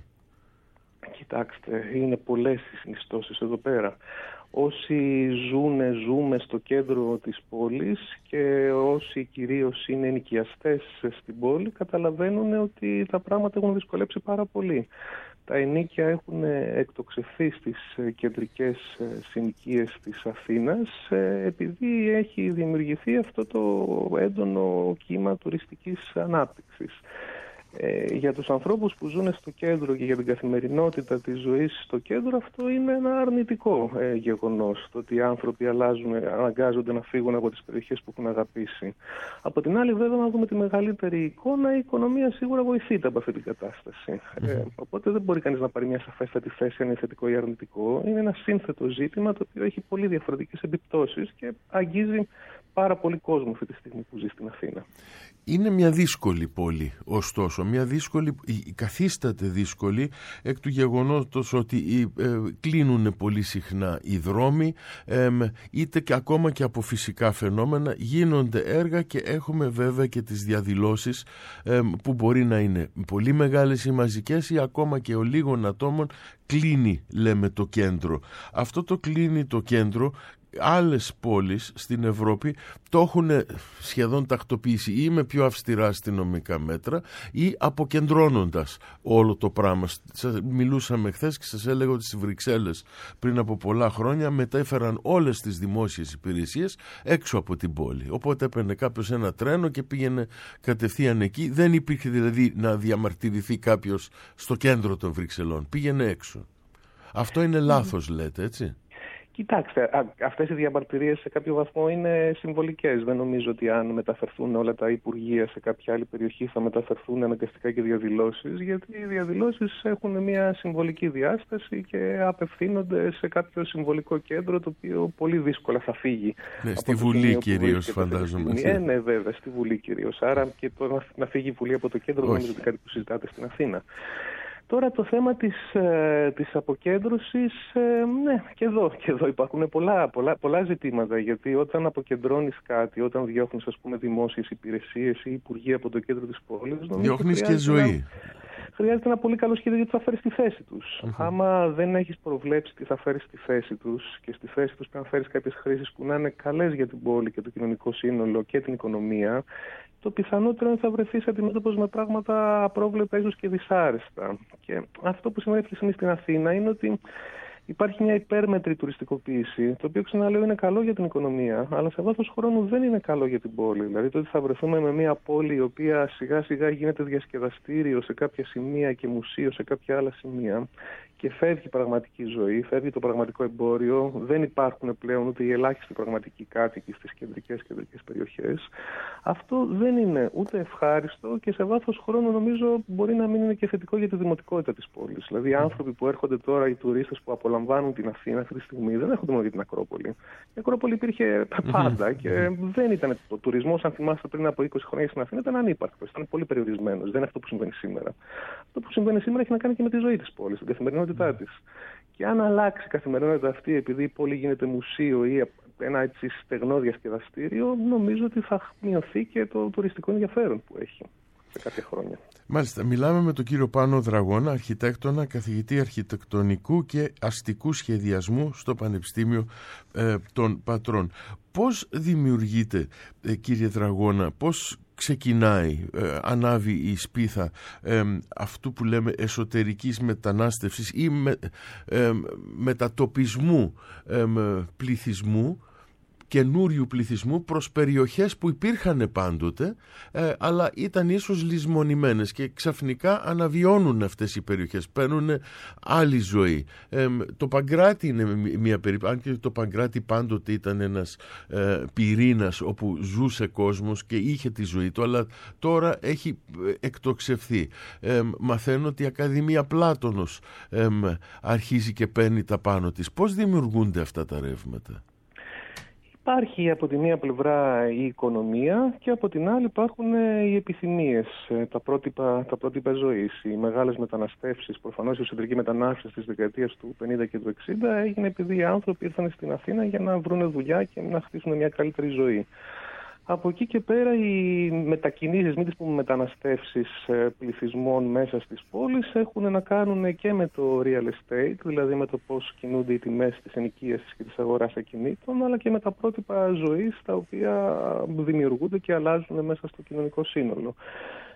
Speaker 4: Κοιτάξτε, είναι πολλές οι συνιστώσεις εδώ πέρα. Όσοι ζουνε, ζούμε στο κέντρο της πόλης και όσοι κυρίως είναι ενοικιαστές στην πόλη καταλαβαίνουν ότι τα πράγματα έχουν δυσκολέψει πάρα πολύ. τα ενοίκια έχουν εκτοξευθεί στις κεντρικές συνοικίες της Αθήνας επειδή έχει δημιουργηθεί αυτό το έντονο κύμα τουριστικής ανάπτυξης. Ε, για τους ανθρώπους που ζουν στο κέντρο και για την καθημερινότητα της ζωής στο κέντρο, αυτό είναι ένα αρνητικό ε, γεγονός, το ότι οι άνθρωποι αλλάζουν, αναγκάζονται να φύγουν από τις περιοχές που έχουν αγαπήσει. Από την άλλη, βέβαια, να δούμε τη μεγαλύτερη εικόνα, η οικονομία σίγουρα βοηθείται από αυτή την κατάσταση. Mm-hmm. Ε, οπότε δεν μπορεί κανείς να πάρει μια σαφέστατη θέση αν είναι θετικό ή αρνητικό. Είναι ένα σύνθετο ζήτημα το οποίο έχει πολύ διαφορετικές επιπτώσεις και αγγίζει πάρα πολύ κόσμο αυτή τη στιγμή που ζει στην Αθήνα.
Speaker 2: Είναι μια δύσκολη πόλη, ωστόσο, μια δύσκολη, καθίσταται δύσκολη εκ του γεγονότος ότι ε, κλείνουν πολύ συχνά οι δρόμοι, ε, είτε και ακόμα και από φυσικά φαινόμενα γίνονται έργα και έχουμε βέβαια και τις διαδηλώσεις ε, που μπορεί να είναι πολύ μεγάλες ή μαζικές ή ακόμα και ο λίγων ατόμων κλείνει, λέμε, το κέντρο. Αυτό το κλείνει το κέντρο. Άλλες πόλεις στην Ευρώπη το έχουν σχεδόν τακτοποιήσει ή με πιο αυστηρά αστυνομικά μέτρα ή αποκεντρώνοντας όλο το πράγμα. Μιλούσαμε χθες και σας έλεγα ότι στις Βρυξέλλες πριν από πολλά χρόνια μετέφεραν όλες τις δημόσιες υπηρεσίες έξω από την πόλη. Οπότε έπαιρνε κάποιος ένα τρένο και πήγαινε κατευθείαν εκεί. Δεν υπήρχε δηλαδή να διαμαρτυρηθεί κάποιος στο κέντρο των Βρυξελών. Πήγαινε έξω. Αυτό είναι λάθος, λέτε, έτσι?
Speaker 4: Κοιτάξτε, αυτές οι διαμαρτυρίες σε κάποιο βαθμό είναι συμβολικές. Δεν νομίζω ότι αν μεταφερθούν όλα τα υπουργεία σε κάποια άλλη περιοχή θα μεταφερθούν αναγκαστικά και διαδηλώσεις, γιατί οι διαδηλώσεις έχουν μια συμβολική διάσταση και απευθύνονται σε κάποιο συμβολικό κέντρο το οποίο πολύ δύσκολα θα φύγει.
Speaker 2: Ναι, στη Βουλή κυρίως, φαντάζομαι.
Speaker 4: Ε, ναι, βέβαια, στη Βουλή κυρίως. Άρα και το να φύγει η Βουλή από το κέντρο δεν νομίζω ότι κάτι που συζητάτε στην Αθήνα. Τώρα το θέμα της, ε, της αποκέντρωσης, ε, ναι, και εδώ, και εδώ υπάρχουν πολλά, πολλά, πολλά ζητήματα, γιατί όταν αποκεντρώνεις κάτι, όταν διώχνεις, ας πούμε, δημόσιες υπηρεσίες ή υπουργεία από το κέντρο της πόλης,
Speaker 2: διώχνεις και ζωή.
Speaker 4: Να, χρειάζεται ένα πολύ καλό σχέδιο γιατί θα φέρεις στη θέση τους. Uh-huh. Άμα δεν έχεις προβλέψει τι θα φέρεις στη θέση τους και στη θέση τους πρέπει να φέρεις κάποιες χρήσεις που να είναι καλές για την πόλη και το κοινωνικό σύνολο και την οικονομία, το πιθανότερο είναι θα βρεθείς αντιμέτωπος με πράγματα απρόβλεπτα, ίσως και δυσάρεστα. Και αυτό που σημαίνει αυτή τη στιγμή στην Αθήνα είναι ότι υπάρχει μια υπέρμετρη τουριστικοποίηση, το οποίο, ξαναλέω, είναι καλό για την οικονομία, αλλά σε βάθος χρόνου δεν είναι καλό για την πόλη. Δηλαδή, το ότι θα βρεθούμε με μια πόλη η οποία σιγά σιγά γίνεται διασκεδαστήριο σε κάποια σημεία και μουσείο σε κάποια άλλα σημεία και φεύγει η πραγματική ζωή, φεύγει το πραγματικό εμπόριο, δεν υπάρχουν πλέον ούτε οι ελάχιστοι πραγματικοί κάτοικοι στις κεντρικές κεντρικές περιοχές. Αυτό δεν είναι ούτε ευχάριστο και σε βάθος χρόνου νομίζω μπορεί να μην είναι και θετικό για τη δημοτικότητα της πόλης. Δηλαδή, οι άνθρωποι που έρχονται τώρα, οι τουρίστες που απολαμβάνουν την Αθήνα αυτή τη στιγμή, δεν έρχονται μόνο για την Ακρόπολη. Η Ακρόπολη υπήρχε πάντα και δεν ήταν ο τουρισμός, αν θυμάστε, πριν από είκοσι χρόνια στην Αθήνα, ήταν ανύπαρκτος, ήταν πολύ περιορισμένος. Δεν είναι αυτό που συμβαίνει σήμερα. Αυτό που συμβαίνει σήμερα έχει να κάνει και με τη ζωή της πόλης, την καθημερινότητά της. Και αν αλλάξει η καθημερινότητα αυτή, επειδή η πόλη γίνεται μουσείο ή ένα έτσι στεγνό διασκεδαστήριο, νομίζω ότι θα μειωθεί και το τουριστικό ενδιαφέρον που έχει σε κάποια χρόνια.
Speaker 2: Μάλιστα, μιλάμε με τον κύριο Πάνο Δραγώνα, αρχιτέκτονα, καθηγητή αρχιτεκτονικού και αστικού σχεδιασμού στο Πανεπιστήμιο ε, των Πατρών. Πώς δημιουργείται, ε, κύριε Δραγώνα, πώς ξεκινάει, ε, ανάβει η σπίθα ε, αυτού που λέμε εσωτερικής μετανάστευσης ή με, ε, μετατοπισμού ε, πληθυσμού, καινούριου πληθυσμού προς περιοχές που υπήρχαν πάντοτε ε, αλλά ήταν ίσως λησμονημένες και ξαφνικά αναβιώνουν αυτές οι περιοχές, παίρνουν άλλη ζωή. Ε, το Παγκράτη είναι μια περίπτωση, αν και το Παγκράτη πάντοτε ήταν ένας ε, πυρήνας όπου ζούσε κόσμος και είχε τη ζωή του, αλλά τώρα έχει εκτοξευθεί. Ε, μαθαίνω ότι η Ακαδημία Πλάτωνος ε, αρχίζει και παίρνει τα πάνω της. Πώς δημιουργούνται αυτά τα ρεύματα?
Speaker 4: Υπάρχει από τη μία πλευρά η οικονομία και από την άλλη υπάρχουν οι επιθυμίες, τα πρότυπα, τα πρότυπα ζωής. Οι μεγάλες μεταναστεύσεις, προφανώς η εσωτερική μετανάστευση στις δεκαετίες του πενήντα και του εξήντα έγινε επειδή οι άνθρωποι ήρθαν στην Αθήνα για να βρουν δουλειά και να χτίσουν μια καλύτερη ζωή. Από εκεί και πέρα οι μετακινήσεις, μην τις πούμε μεταναστεύσεις πληθυσμών μέσα στις πόλεις, έχουν να κάνουν και με το real estate, δηλαδή με το πώς κινούνται οι τιμές της ενοικίασης και της αγοράς ακινήτων, αλλά και με τα πρότυπα ζωής τα οποία δημιουργούνται και αλλάζουν μέσα στο κοινωνικό σύνολο.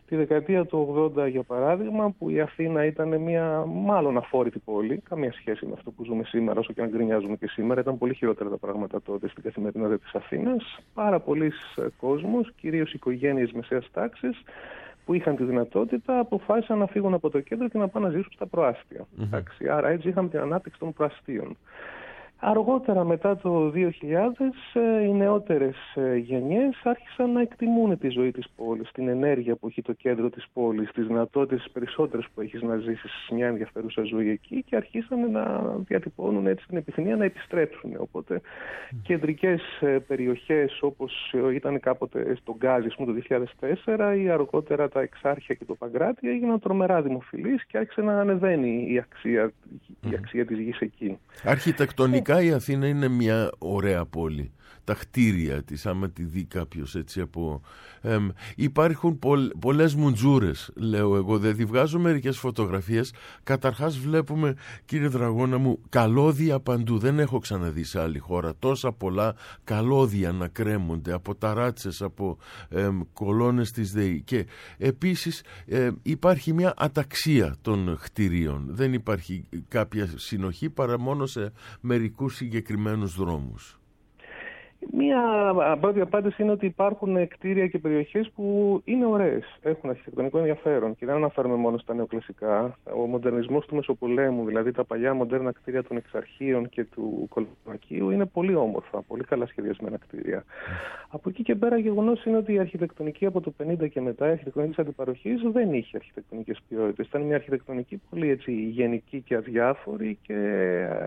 Speaker 4: Τη δεκαετία του ογδόντα, για παράδειγμα, που η Αθήνα ήταν μια μάλλον αφόρητη πόλη, καμία σχέση με αυτό που ζούμε σήμερα, όσο και αν γκρινιάζουμε και σήμερα, ήταν πολύ χειρότερα τα πράγματα τότε στην καθημερινότητα της Αθήνας. Πάρα πολλοί κόσμος, κυρίως οικογένειες μεσαίας τάξης, που είχαν τη δυνατότητα, αποφάσισαν να φύγουν από το κέντρο και να πάνε να ζήσουν στα προάστια. Mm-hmm. Άρα έτσι είχαμε την ανάπτυξη των προαστίων. Αργότερα, μετά το δύο χιλιάδες, οι νεότερες γενιές άρχισαν να εκτιμούν τη ζωή της πόλης, την ενέργεια που έχει το κέντρο της πόλης, τις δυνατότητες περισσότερες που έχεις να ζήσεις σε μια ενδιαφέρουσα ζωή εκεί, και αρχίσαν να διατυπώνουν έτσι την επιθυμία να επιστρέψουν. Οπότε mm. κεντρικές περιοχές, όπως ήταν κάποτε στον Γκάζι το δύο χιλιάδες τέσσερα, ή αργότερα τα Εξάρχεια και το Παγκράτη, έγιναν τρομερά δημοφιλείς και άρχισε να ανεβαίνει η αξία, mm. η αξία της γης εκεί.
Speaker 2: Αρχιτεκτονικά η Αθήνα είναι μια ωραία πόλη. Τα κτίρια της, άμα τη δει κάποιος έτσι από... Εμ, υπάρχουν πολλ, πολλές μουντζούρες, λέω εγώ. Δηλαδή βγάζω μερικές φωτογραφίες. Καταρχάς βλέπουμε, κύριε Δραγώνα μου, καλώδια παντού. Δεν έχω ξαναδεί σε άλλη χώρα τόσα πολλά καλώδια να κρέμονται από ταράτσες, από εμ, κολόνες της ΔΕΗ. Και επίσης ε, υπάρχει μια αταξία των κτιρίων. Δεν υπάρχει κάποια συνοχή παρά μόνο σε μερικούς συγκεκριμένους δρόμους.
Speaker 4: Μία πρώτη απάντηση είναι ότι υπάρχουν κτίρια και περιοχές που είναι ωραίες, έχουν αρχιτεκτονικό ενδιαφέρον, και δεν αναφέρουμε μόνο στα νεοκλασικά. Ο μοντερνισμός του Μεσοπολέμου, δηλαδή τα παλιά μοντέρνα κτίρια των Εξαρχείων και του Κολονακίου, είναι πολύ όμορφα, πολύ καλά σχεδιασμένα κτίρια. Mm. Από εκεί και πέρα, γεγονός είναι ότι η αρχιτεκτονική από το πενήντα και μετά, η αρχιτεκτονική της αντιπαροχής, δεν είχε αρχιτεκτονικές ποιότητες. Ήταν μια αρχιτεκτονική πολύ έτσι γενική και αδιάφορη και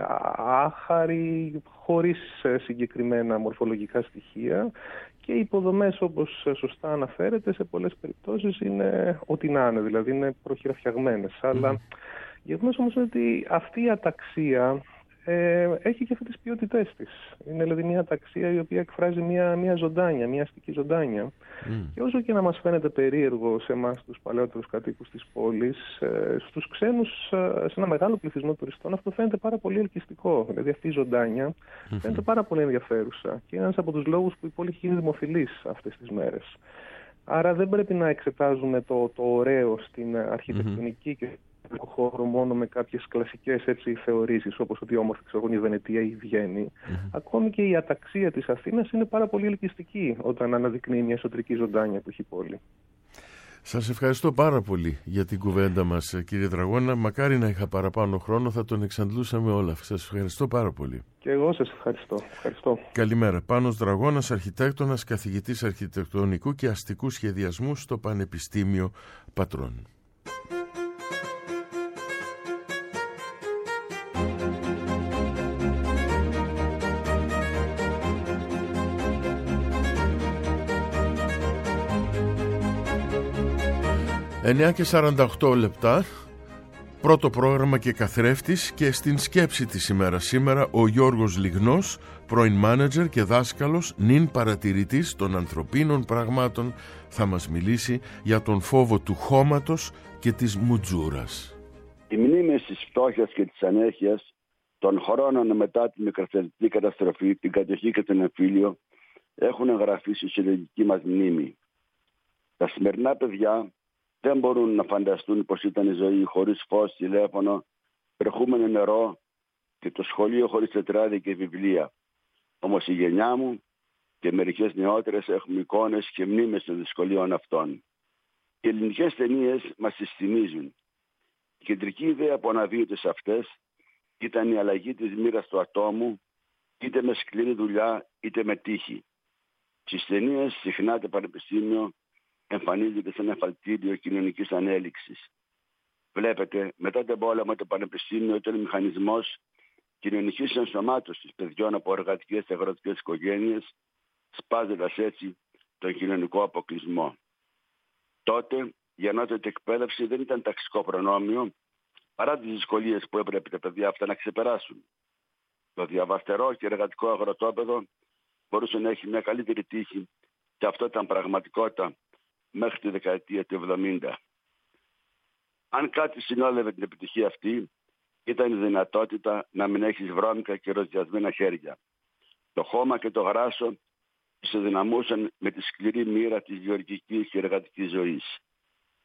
Speaker 4: άχαρη, χωρίς συγκεκριμένα μορφολογικά στοιχεία, και οι υποδομές, όπως σωστά αναφέρεται, σε πολλές περιπτώσεις είναι ό,τι να είναι, δηλαδή είναι προχειραφιαγμένες. Mm-hmm. Αλλά γεγονός όμως είναι ότι αυτή η αταξία ε, έχει και αυτές τις ποιότητές της. Είναι δηλαδή μια αταξία η οποία εκφράζει μια, μια ζωντάνια, μια αστική ζωντάνια. Mm. Και όσο και να μας φαίνεται περίεργο σε εμάς τους παλαιότερους κατοίκους της πόλης, ε, στους ξένους, ε, σε ένα μεγάλο πληθυσμό τουριστών, αυτό φαίνεται πάρα πολύ ελκυστικό. Δηλαδή αυτή η ζωντάνια mm-hmm. φαίνεται πάρα πολύ ενδιαφέρουσα, και είναι ένας από τους λόγους που η πόλη έχει γίνει δημοφιλής αυτές τις μέρες. Άρα δεν πρέπει να εξετάζουμε το, το ωραίο στην αρχιτεκτονική mm-hmm. και χώρο μόνο με κάποιες κλασικές έτσι θεωρήσεις, όπως ότι όμορφη ξέρω η Βενετία ή η Βιέννη. Mm-hmm. Ακόμη και η αταξία της Αθήνας είναι πάρα πολύ ελκυστική όταν αναδεικνύει μια εσωτερική ζωντάνια που έχει η πόλη.
Speaker 2: Σας ευχαριστώ πάρα πολύ για την κουβέντα μας, κύριε Δραγώνα. Μακάρι να είχα παραπάνω χρόνο, θα τον εξαντλούσαμε όλα. Σας ευχαριστώ πάρα πολύ.
Speaker 4: Και εγώ σας ευχαριστώ. ευχαριστώ.
Speaker 2: Καλημέρα. Πάνος Δραγώνας, αρχιτέκτονας, καθηγητής αρχιτεκτονικού και αστικού σχεδιασμού στο Πανεπιστήμιο Πατρών. εννιά και σαράντα οκτώ λεπτά, πρώτο πρόγραμμα και καθρέφτης, και στην σκέψη της ημέρας σήμερα ο Γιώργος Λιγνός, πρώην μάνατζερ και δάσκαλος, νυν παρατηρητής των ανθρωπίνων πραγμάτων, θα μας μιλήσει για τον φόβο του χώματος και της μουτζούρας.
Speaker 5: Οι μνήμες της φτώχειας και της ανέχειας των χρόνων μετά τη μικρασιατική καταστροφή, την κατοχή και τον εμφύλιο έχουν εγγραφεί στη συλλογική μας μνήμη. Τα σημερινά παιδιά δεν μπορούν να φανταστούν πως ήταν η ζωή χωρίς φως, τηλέφωνο, τρεχούμενο νερό και το σχολείο χωρίς τετράδια και βιβλία. Όμως η γενιά μου και μερικές νεότερες έχουμε εικόνες και μνήμες των δυσκολίων αυτών. Οι ελληνικές ταινίες μας τις θυμίζουν. Η κεντρική ιδέα που αναδύεται σε αυτές ήταν η αλλαγή της μοίρας του ατόμου, είτε με σκληρή δουλειά είτε με τύχη. Στις ταινίες συχνά το πανεπιστήμιο εμφανίζεται σε ένα εφαλτήριο κοινωνικής ανέλυξης. Βλέπετε, μετά τον πόλεμο το πανεπιστήμιο ήταν μηχανισμός κοινωνικής ενσωμάτωσης παιδιών από εργατικές και αγροτικές οικογένειες, σπάζοντας έτσι τον κοινωνικό αποκλεισμό. Τότε η ανώτατη εκπαίδευση δεν ήταν ταξικό προνόμιο, παρά τις δυσκολίες που έπρεπε τα παιδιά αυτά να ξεπεράσουν. Το διαβαστερό και εργατικό αγροτόπεδο μπορούσε να έχει μια καλύτερη τύχη, και αυτό ήταν πραγματικότητα μέχρι τη δεκαετία του εβδομήντα. Αν κάτι συνόδευε την επιτυχία αυτή, ήταν η δυνατότητα να μην έχεις βρώμικα και ροζιασμένα χέρια. Το χώμα και το γράσο ισοδυναμούσαν με τη σκληρή μοίρα της γεωργικής και εργατικής ζωής.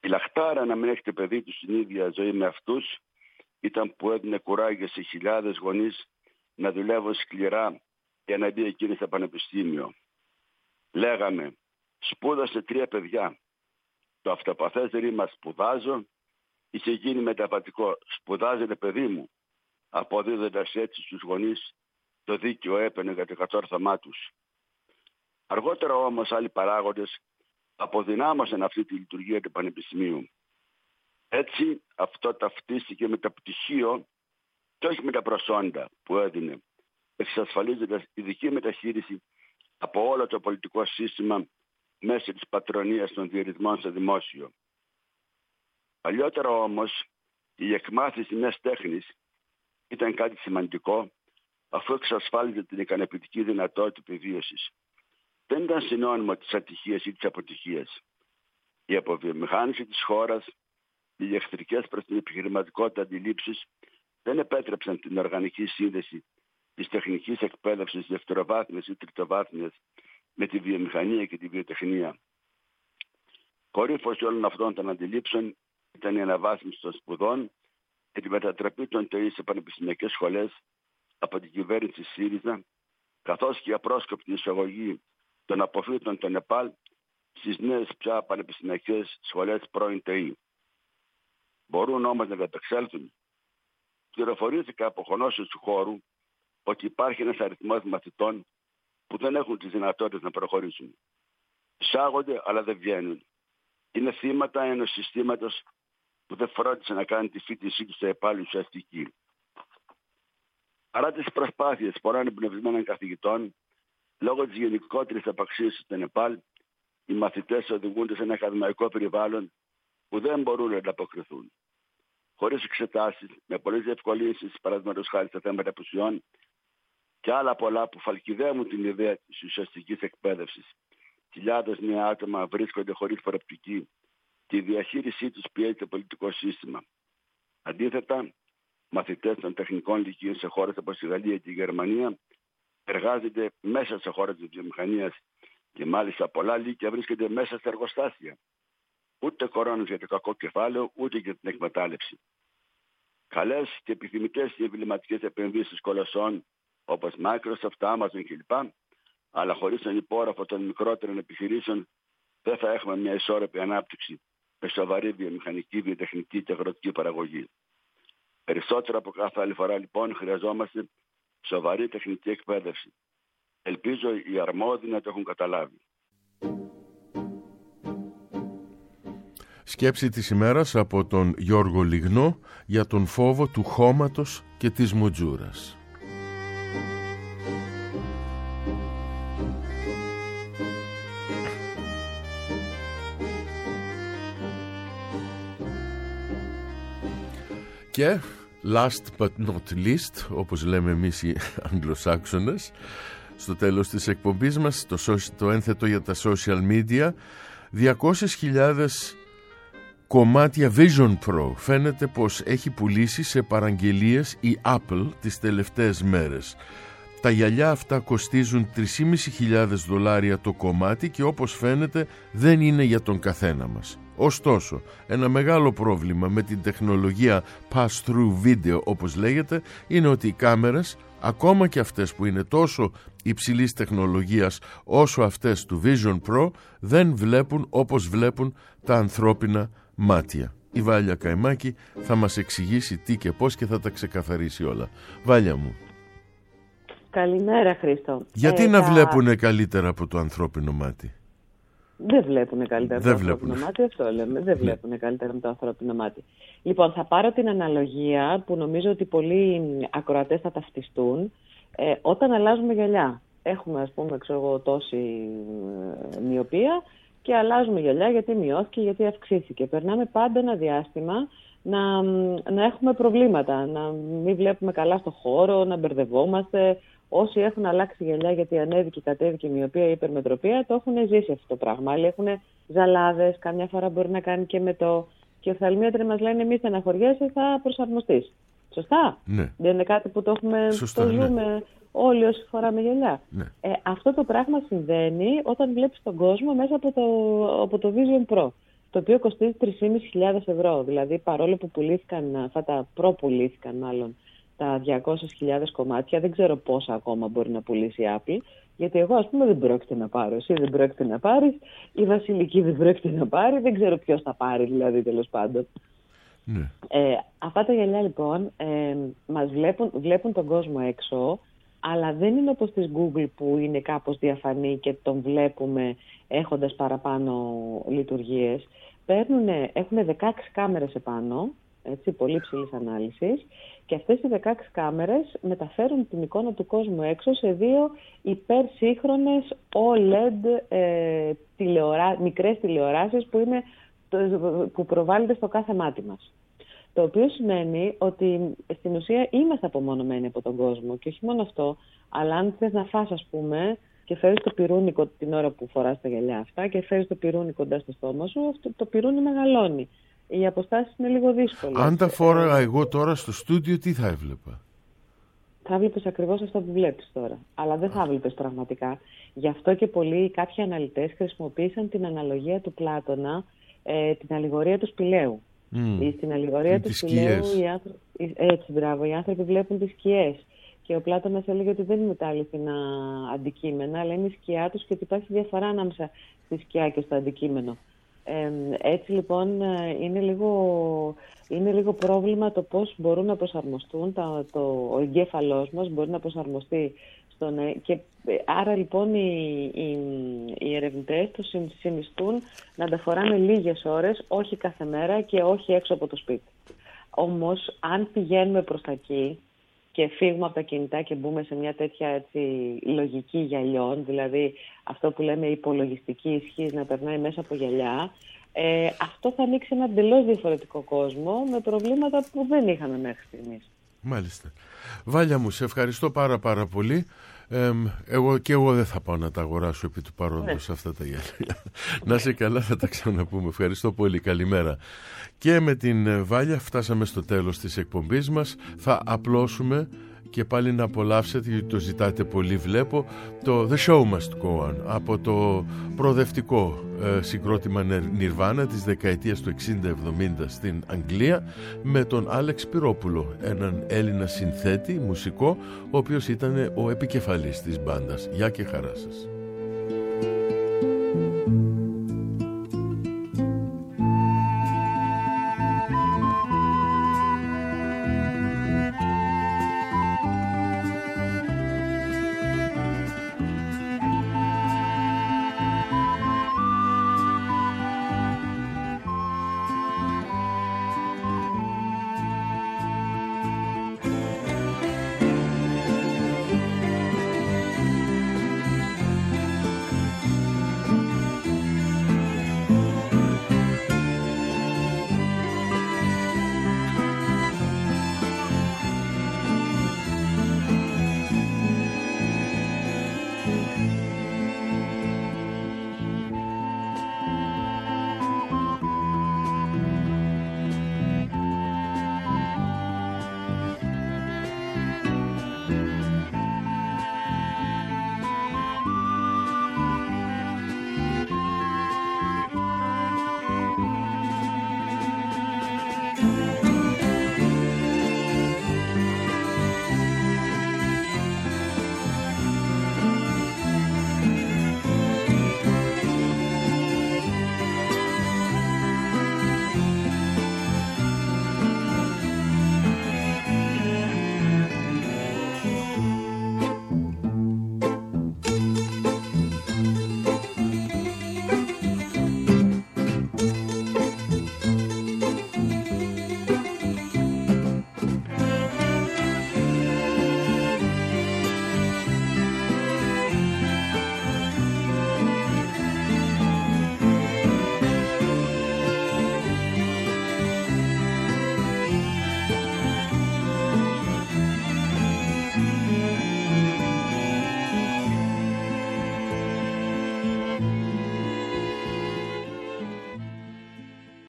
Speaker 5: Η λαχτάρα να μην έχετε παιδί του στην ίδια ζωή με αυτούς ήταν που έδινε κουράγιο σε χιλιάδες γονείς να δουλεύουν σκληρά για να μπει εκείνη στο πανεπιστήμιο. Λέγαμε, σπούδασε τρία παιδιά. Το αυτοπαθές ρήμα σπουδάζω είχε γίνει μεταβατικό. Σπουδάζεται παιδί μου, αποδίδοντας έτσι στους γονείς το δίκαιο έπαινε για το κατόρθωμά τους. Αργότερα όμως άλλοι παράγοντες αποδυνάμωσαν αυτή τη λειτουργία του πανεπιστημίου. Έτσι αυτό ταυτίστηκε με το πτυχίο και όχι με τα προσόντα που έδινε, εξασφαλίζοντας ειδική μεταχείριση από όλο το πολιτικό σύστημα μέσω της πατρονίας των διαιρισμών στο δημόσιο. Παλιότερα όμως η εκμάθηση μιας τέχνης ήταν κάτι σημαντικό, αφού εξασφάλιζε την ικανοποιητική δυνατότητα επιβίωσης. Δεν ήταν συνώνυμο της ατυχίας ή της αποτυχίας. Η αποβιομηχάνηση της χώρας, οι εχθρικές προς την επιχειρηματικότητα αντιλήψεις δεν επέτρεψαν την οργανική σύνδεση της τεχνικής εκπαίδευσης δευτεροβάθμιας ή τριτοβάθμιας με τη βιομηχανία και τη βιοτεχνία. Κορύφωση όλων αυτών των αντιλήψεων ήταν η αναβάθμιση των σπουδών και τη μετατροπή των ΤΕΙ σε πανεπιστημιακές σχολές από την κυβέρνηση ΣΥΡΙΖΑ, καθώς και η απρόσκοπτη εισαγωγή των αποφύτων των ΕΠΑΛ στις νέες πια πανεπιστημιακές σχολές πρώην ΤΕΙ. Μπορούν όμως να ανταπεξέλθουν. Πληροφορήθηκα από γνώσεις του χώρου ότι υπάρχει ένας αριθμός μαθητών που δεν έχουν τις δυνατότητες να προχωρήσουν. Εισάγονται αλλά δεν βγαίνουν. Είναι θύματα ενός συστήματος που δεν φρόντισε να κάνει τη φοιτησή του στα ΕΠΑΛ ουσιαστική. Παρά τις προσπάθειες πολλών εμπνευσμένων καθηγητών, λόγω της γενικότερης απαξίωσης των ΕΠΑΛ, οι μαθητές οδηγούνται σε ένα ακαδημαϊκό περιβάλλον που δεν μπορούν να ανταποκριθούν. Χωρίς εξετάσεις, με πολλές διευκολύνσεις, παραδείγματος χάρη στα θέματα απουσιών και άλλα πολλά που φαλκιδεύουν την ιδέα της ουσιαστικής εκπαίδευσης. Χιλιάδες νέα άτομα βρίσκονται χωρίς προοπτική και η διαχείρισή τους πιέζει το πολιτικό σύστημα. Αντίθετα, μαθητές των τεχνικών λυκείων σε χώρες όπως η Γαλλία και η Γερμανία εργάζονται μέσα σε χώρες της βιομηχανίας και μάλιστα πολλά λύκεια βρίσκονται μέσα στα εργοστάσια. Ούτε κορώνες για το κακό κεφάλαιο, ούτε για την εκμετάλλευση. Καλές και επιθυμητές και εμβληματικές επενδύσεις κολοσσών όπως Microsoft, Amazon κλπ. Αλλά χωρίς τον υπόγραφο των μικρότερων επιχειρήσεων δεν θα έχουμε μια ισόρροπη ανάπτυξη με σοβαρή βιομηχανική, βιοτεχνική και αγροτική παραγωγή. Περισσότερο από κάθε άλλη φορά λοιπόν χρειαζόμαστε σοβαρή τεχνική εκπαίδευση. Ελπίζω οι αρμόδιοι να το έχουν καταλάβει.
Speaker 2: Σκέψη της ημέρας από τον Γιώργο Λιγνό για τον φόβο του χώματος και της μουτζούρας. Και last but not least, όπως λέμε εμείς οι Αγγλοσάξονες, στο τέλος της εκπομπής μας, το, το ένθετο για τα social media, διακόσιες χιλιάδες κομμάτια Vision Pro φαίνεται πως έχει πουλήσει σε παραγγελίες η Apple τις τελευταίες μέρες. Τα γυαλιά αυτά κοστίζουν τρεις χιλιάδες πεντακόσια δολάρια το κομμάτι και όπως φαίνεται δεν είναι για τον καθένα μας. Ωστόσο, ένα μεγάλο πρόβλημα με την τεχνολογία pass-through video όπως λέγεται είναι ότι οι κάμερες, ακόμα και αυτές που είναι τόσο υψηλής τεχνολογίας όσο αυτές του Vision Pro, δεν βλέπουν όπως βλέπουν τα ανθρώπινα μάτια. Η Βάλια Καημάκη θα μας εξηγήσει τι και πώς και θα τα ξεκαθαρίσει όλα. Βάλια μου.
Speaker 6: Καλημέρα, Χρήστο.
Speaker 2: Γιατί ε, να τα... βλέπουνε καλύτερα από το ανθρώπινο μάτι?
Speaker 6: Δεν βλέπουν καλύτερα
Speaker 2: δεν
Speaker 6: από το
Speaker 2: βλέπουνε.
Speaker 6: ανθρώπινο μάτι, αυτό λέμε. Δεν βλέπουν ναι. καλύτερα από το ανθρώπινο μάτι. Λοιπόν, θα πάρω την αναλογία που νομίζω ότι πολλοί ακροατές θα ταυτιστούν. Ε, όταν αλλάζουμε γυαλιά, έχουμε ας πούμε ξέρω εγώ, τόση ε, μοιοπία και αλλάζουμε γυαλιά γιατί μειώθηκε, γιατί αυξήθηκε. Περνάμε πάντα ένα διάστημα να, να έχουμε προβλήματα, να μην βλέπουμε καλά στο χώρο, να μπερδευόμαστε. Όσοι έχουν αλλάξει γυαλιά γιατί ανέβηκε, κατέβηκε η μοιοπία ή η υπερμετροπία, το έχουν ζήσει αυτό το πράγμα. Άλλοι έχουν ζαλάδες, καμιά φορά μπορεί να κάνει και με το. Και οι οφθαλμίατροι μας λένε: μη στεναχωριέσαι, θα προσαρμοστείς. Σωστά.
Speaker 2: Ναι.
Speaker 6: Δεν είναι κάτι που το, έχουμε, Σωστά, το ζούμε ναι. όλοι όσοι φοράμε γυαλιά.
Speaker 2: Ναι. Ε,
Speaker 6: αυτό το πράγμα συμβαίνει όταν βλέπεις τον κόσμο μέσα από το, από το Vision Pro. το οποίο κοστίζει τρεις χιλιάδες πεντακόσιες ευρώ. Δηλαδή, παρόλο που πουλήθηκαν, αυτά τα προπουλήθηκαν μάλλον, τα διακόσιες χιλιάδες κομμάτια, δεν ξέρω πόσα ακόμα μπορεί να πουλήσει η Apple, γιατί εγώ, ας πούμε, δεν πρόκειται να πάρω. Εσύ δεν πρόκειται να πάρεις, η Βασιλική δεν πρόκειται να πάρει, δεν ξέρω ποιος θα πάρει, δηλαδή, τέλος πάντων.
Speaker 2: Ναι.
Speaker 6: Ε, αυτά τα γυαλιά, λοιπόν, ε, μας βλέπουν, βλέπουν τον κόσμο έξω, αλλά δεν είναι όπως της Google που είναι κάπως διαφανή και τον βλέπουμε έχοντας παραπάνω λειτουργίες. Παίρνουνε, έχουν δεκαέξι κάμερες επάνω, έτσι, πολύ ψηλής ανάλυσης, και αυτές οι δεκαέξι κάμερες μεταφέρουν την εικόνα του κόσμου έξω σε δύο υπερσύγχρονες ο ελ ι ντι ε, τηλεορά, μικρές τηλεοράσεις που, είναι, που προβάλλονται στο κάθε μάτι μας. Το οποίο σημαίνει ότι στην ουσία είμαστε απομονωμένοι από τον κόσμο. Και όχι μόνο αυτό, αλλά αν θες να φας, ας πούμε, και φέρεις το πυρούνι την ώρα που φοράς τα γυαλιά αυτά και φέρεις το πυρούνι κοντά στο στόμα σου, αυτό, το πυρούνι μεγαλώνει. Οι αποστάσεις είναι λίγο δύσκολες.
Speaker 2: Αν τα φόραγα εγώ τώρα στο στούντιο, τι θα έβλεπα?
Speaker 6: Θα βλέπεις ακριβώς αυτό που βλέπεις τώρα. Αλλά δεν θα βλέπεις πραγματικά. Γι' αυτό και πολλοί κάποιοι αναλυτές χρησιμοποίησαν την αναλογία του Πλάτωνα, ε, την αλληγορία του σπηλαίου. Mm. Στην αλληγορία του σπηλαίου, οι άνθρωποι, έτσι, μπράβο, οι άνθρωποι βλέπουν τις σκιές. Και ο Πλάτωνας έλεγε ότι δεν είναι τα αληθινά αντικείμενα, αλλά είναι η σκιά τους και ότι υπάρχει διαφορά ανάμεσα στη σκιά και στο αντικείμενο. Ε, έτσι λοιπόν είναι λίγο, είναι λίγο πρόβλημα το πώς μπορούν να προσαρμοστούν, τα, το, ο εγκέφαλός μας μπορεί να προσαρμοστεί στον, και άρα λοιπόν οι, οι, οι ερευνητές τους συνιστούν να τα φοράνε λίγες ώρες, όχι κάθε μέρα και όχι έξω από το σπίτι. Όμως αν πηγαίνουμε προς τα εκεί και φύγουμε από τα κινητά και μπούμε σε μια τέτοια, έτσι, λογική γυαλιών, δηλαδή αυτό που λέμε υπολογιστική ισχύ να περνάει μέσα από γυαλιά, ε, αυτό θα ανοίξει ένα εντελώς διαφορετικό κόσμο με προβλήματα που δεν είχαμε μέχρι στιγμής.
Speaker 2: Μάλιστα. Βάλια μου, σε ευχαριστώ πάρα πάρα πολύ. Ε, εγώ και εγώ δεν θα πάω να τα αγοράσω επί του παρόντος, ναι, αυτά τα γυαλιά. Να είσαι καλά, θα τα ξαναπούμε. Ευχαριστώ πολύ, καλημέρα. Και με την Βάλια φτάσαμε στο τέλος της εκπομπής μας. Θα απλώσουμε και πάλι να απολαύσετε, γιατί το ζητάτε πολύ βλέπω, το The Show Must Go On από το προοδευτικό ε, συγκρότημα Nirvana της δεκαετίας του εξήντα εβδομήντα στην Αγγλία, με τον Άλεξ Πυρόπουλο, έναν Έλληνα συνθέτη, μουσικό, ο οποίος ήταν ο επικεφαλής της μπάντας. Γεια και χαρά σας.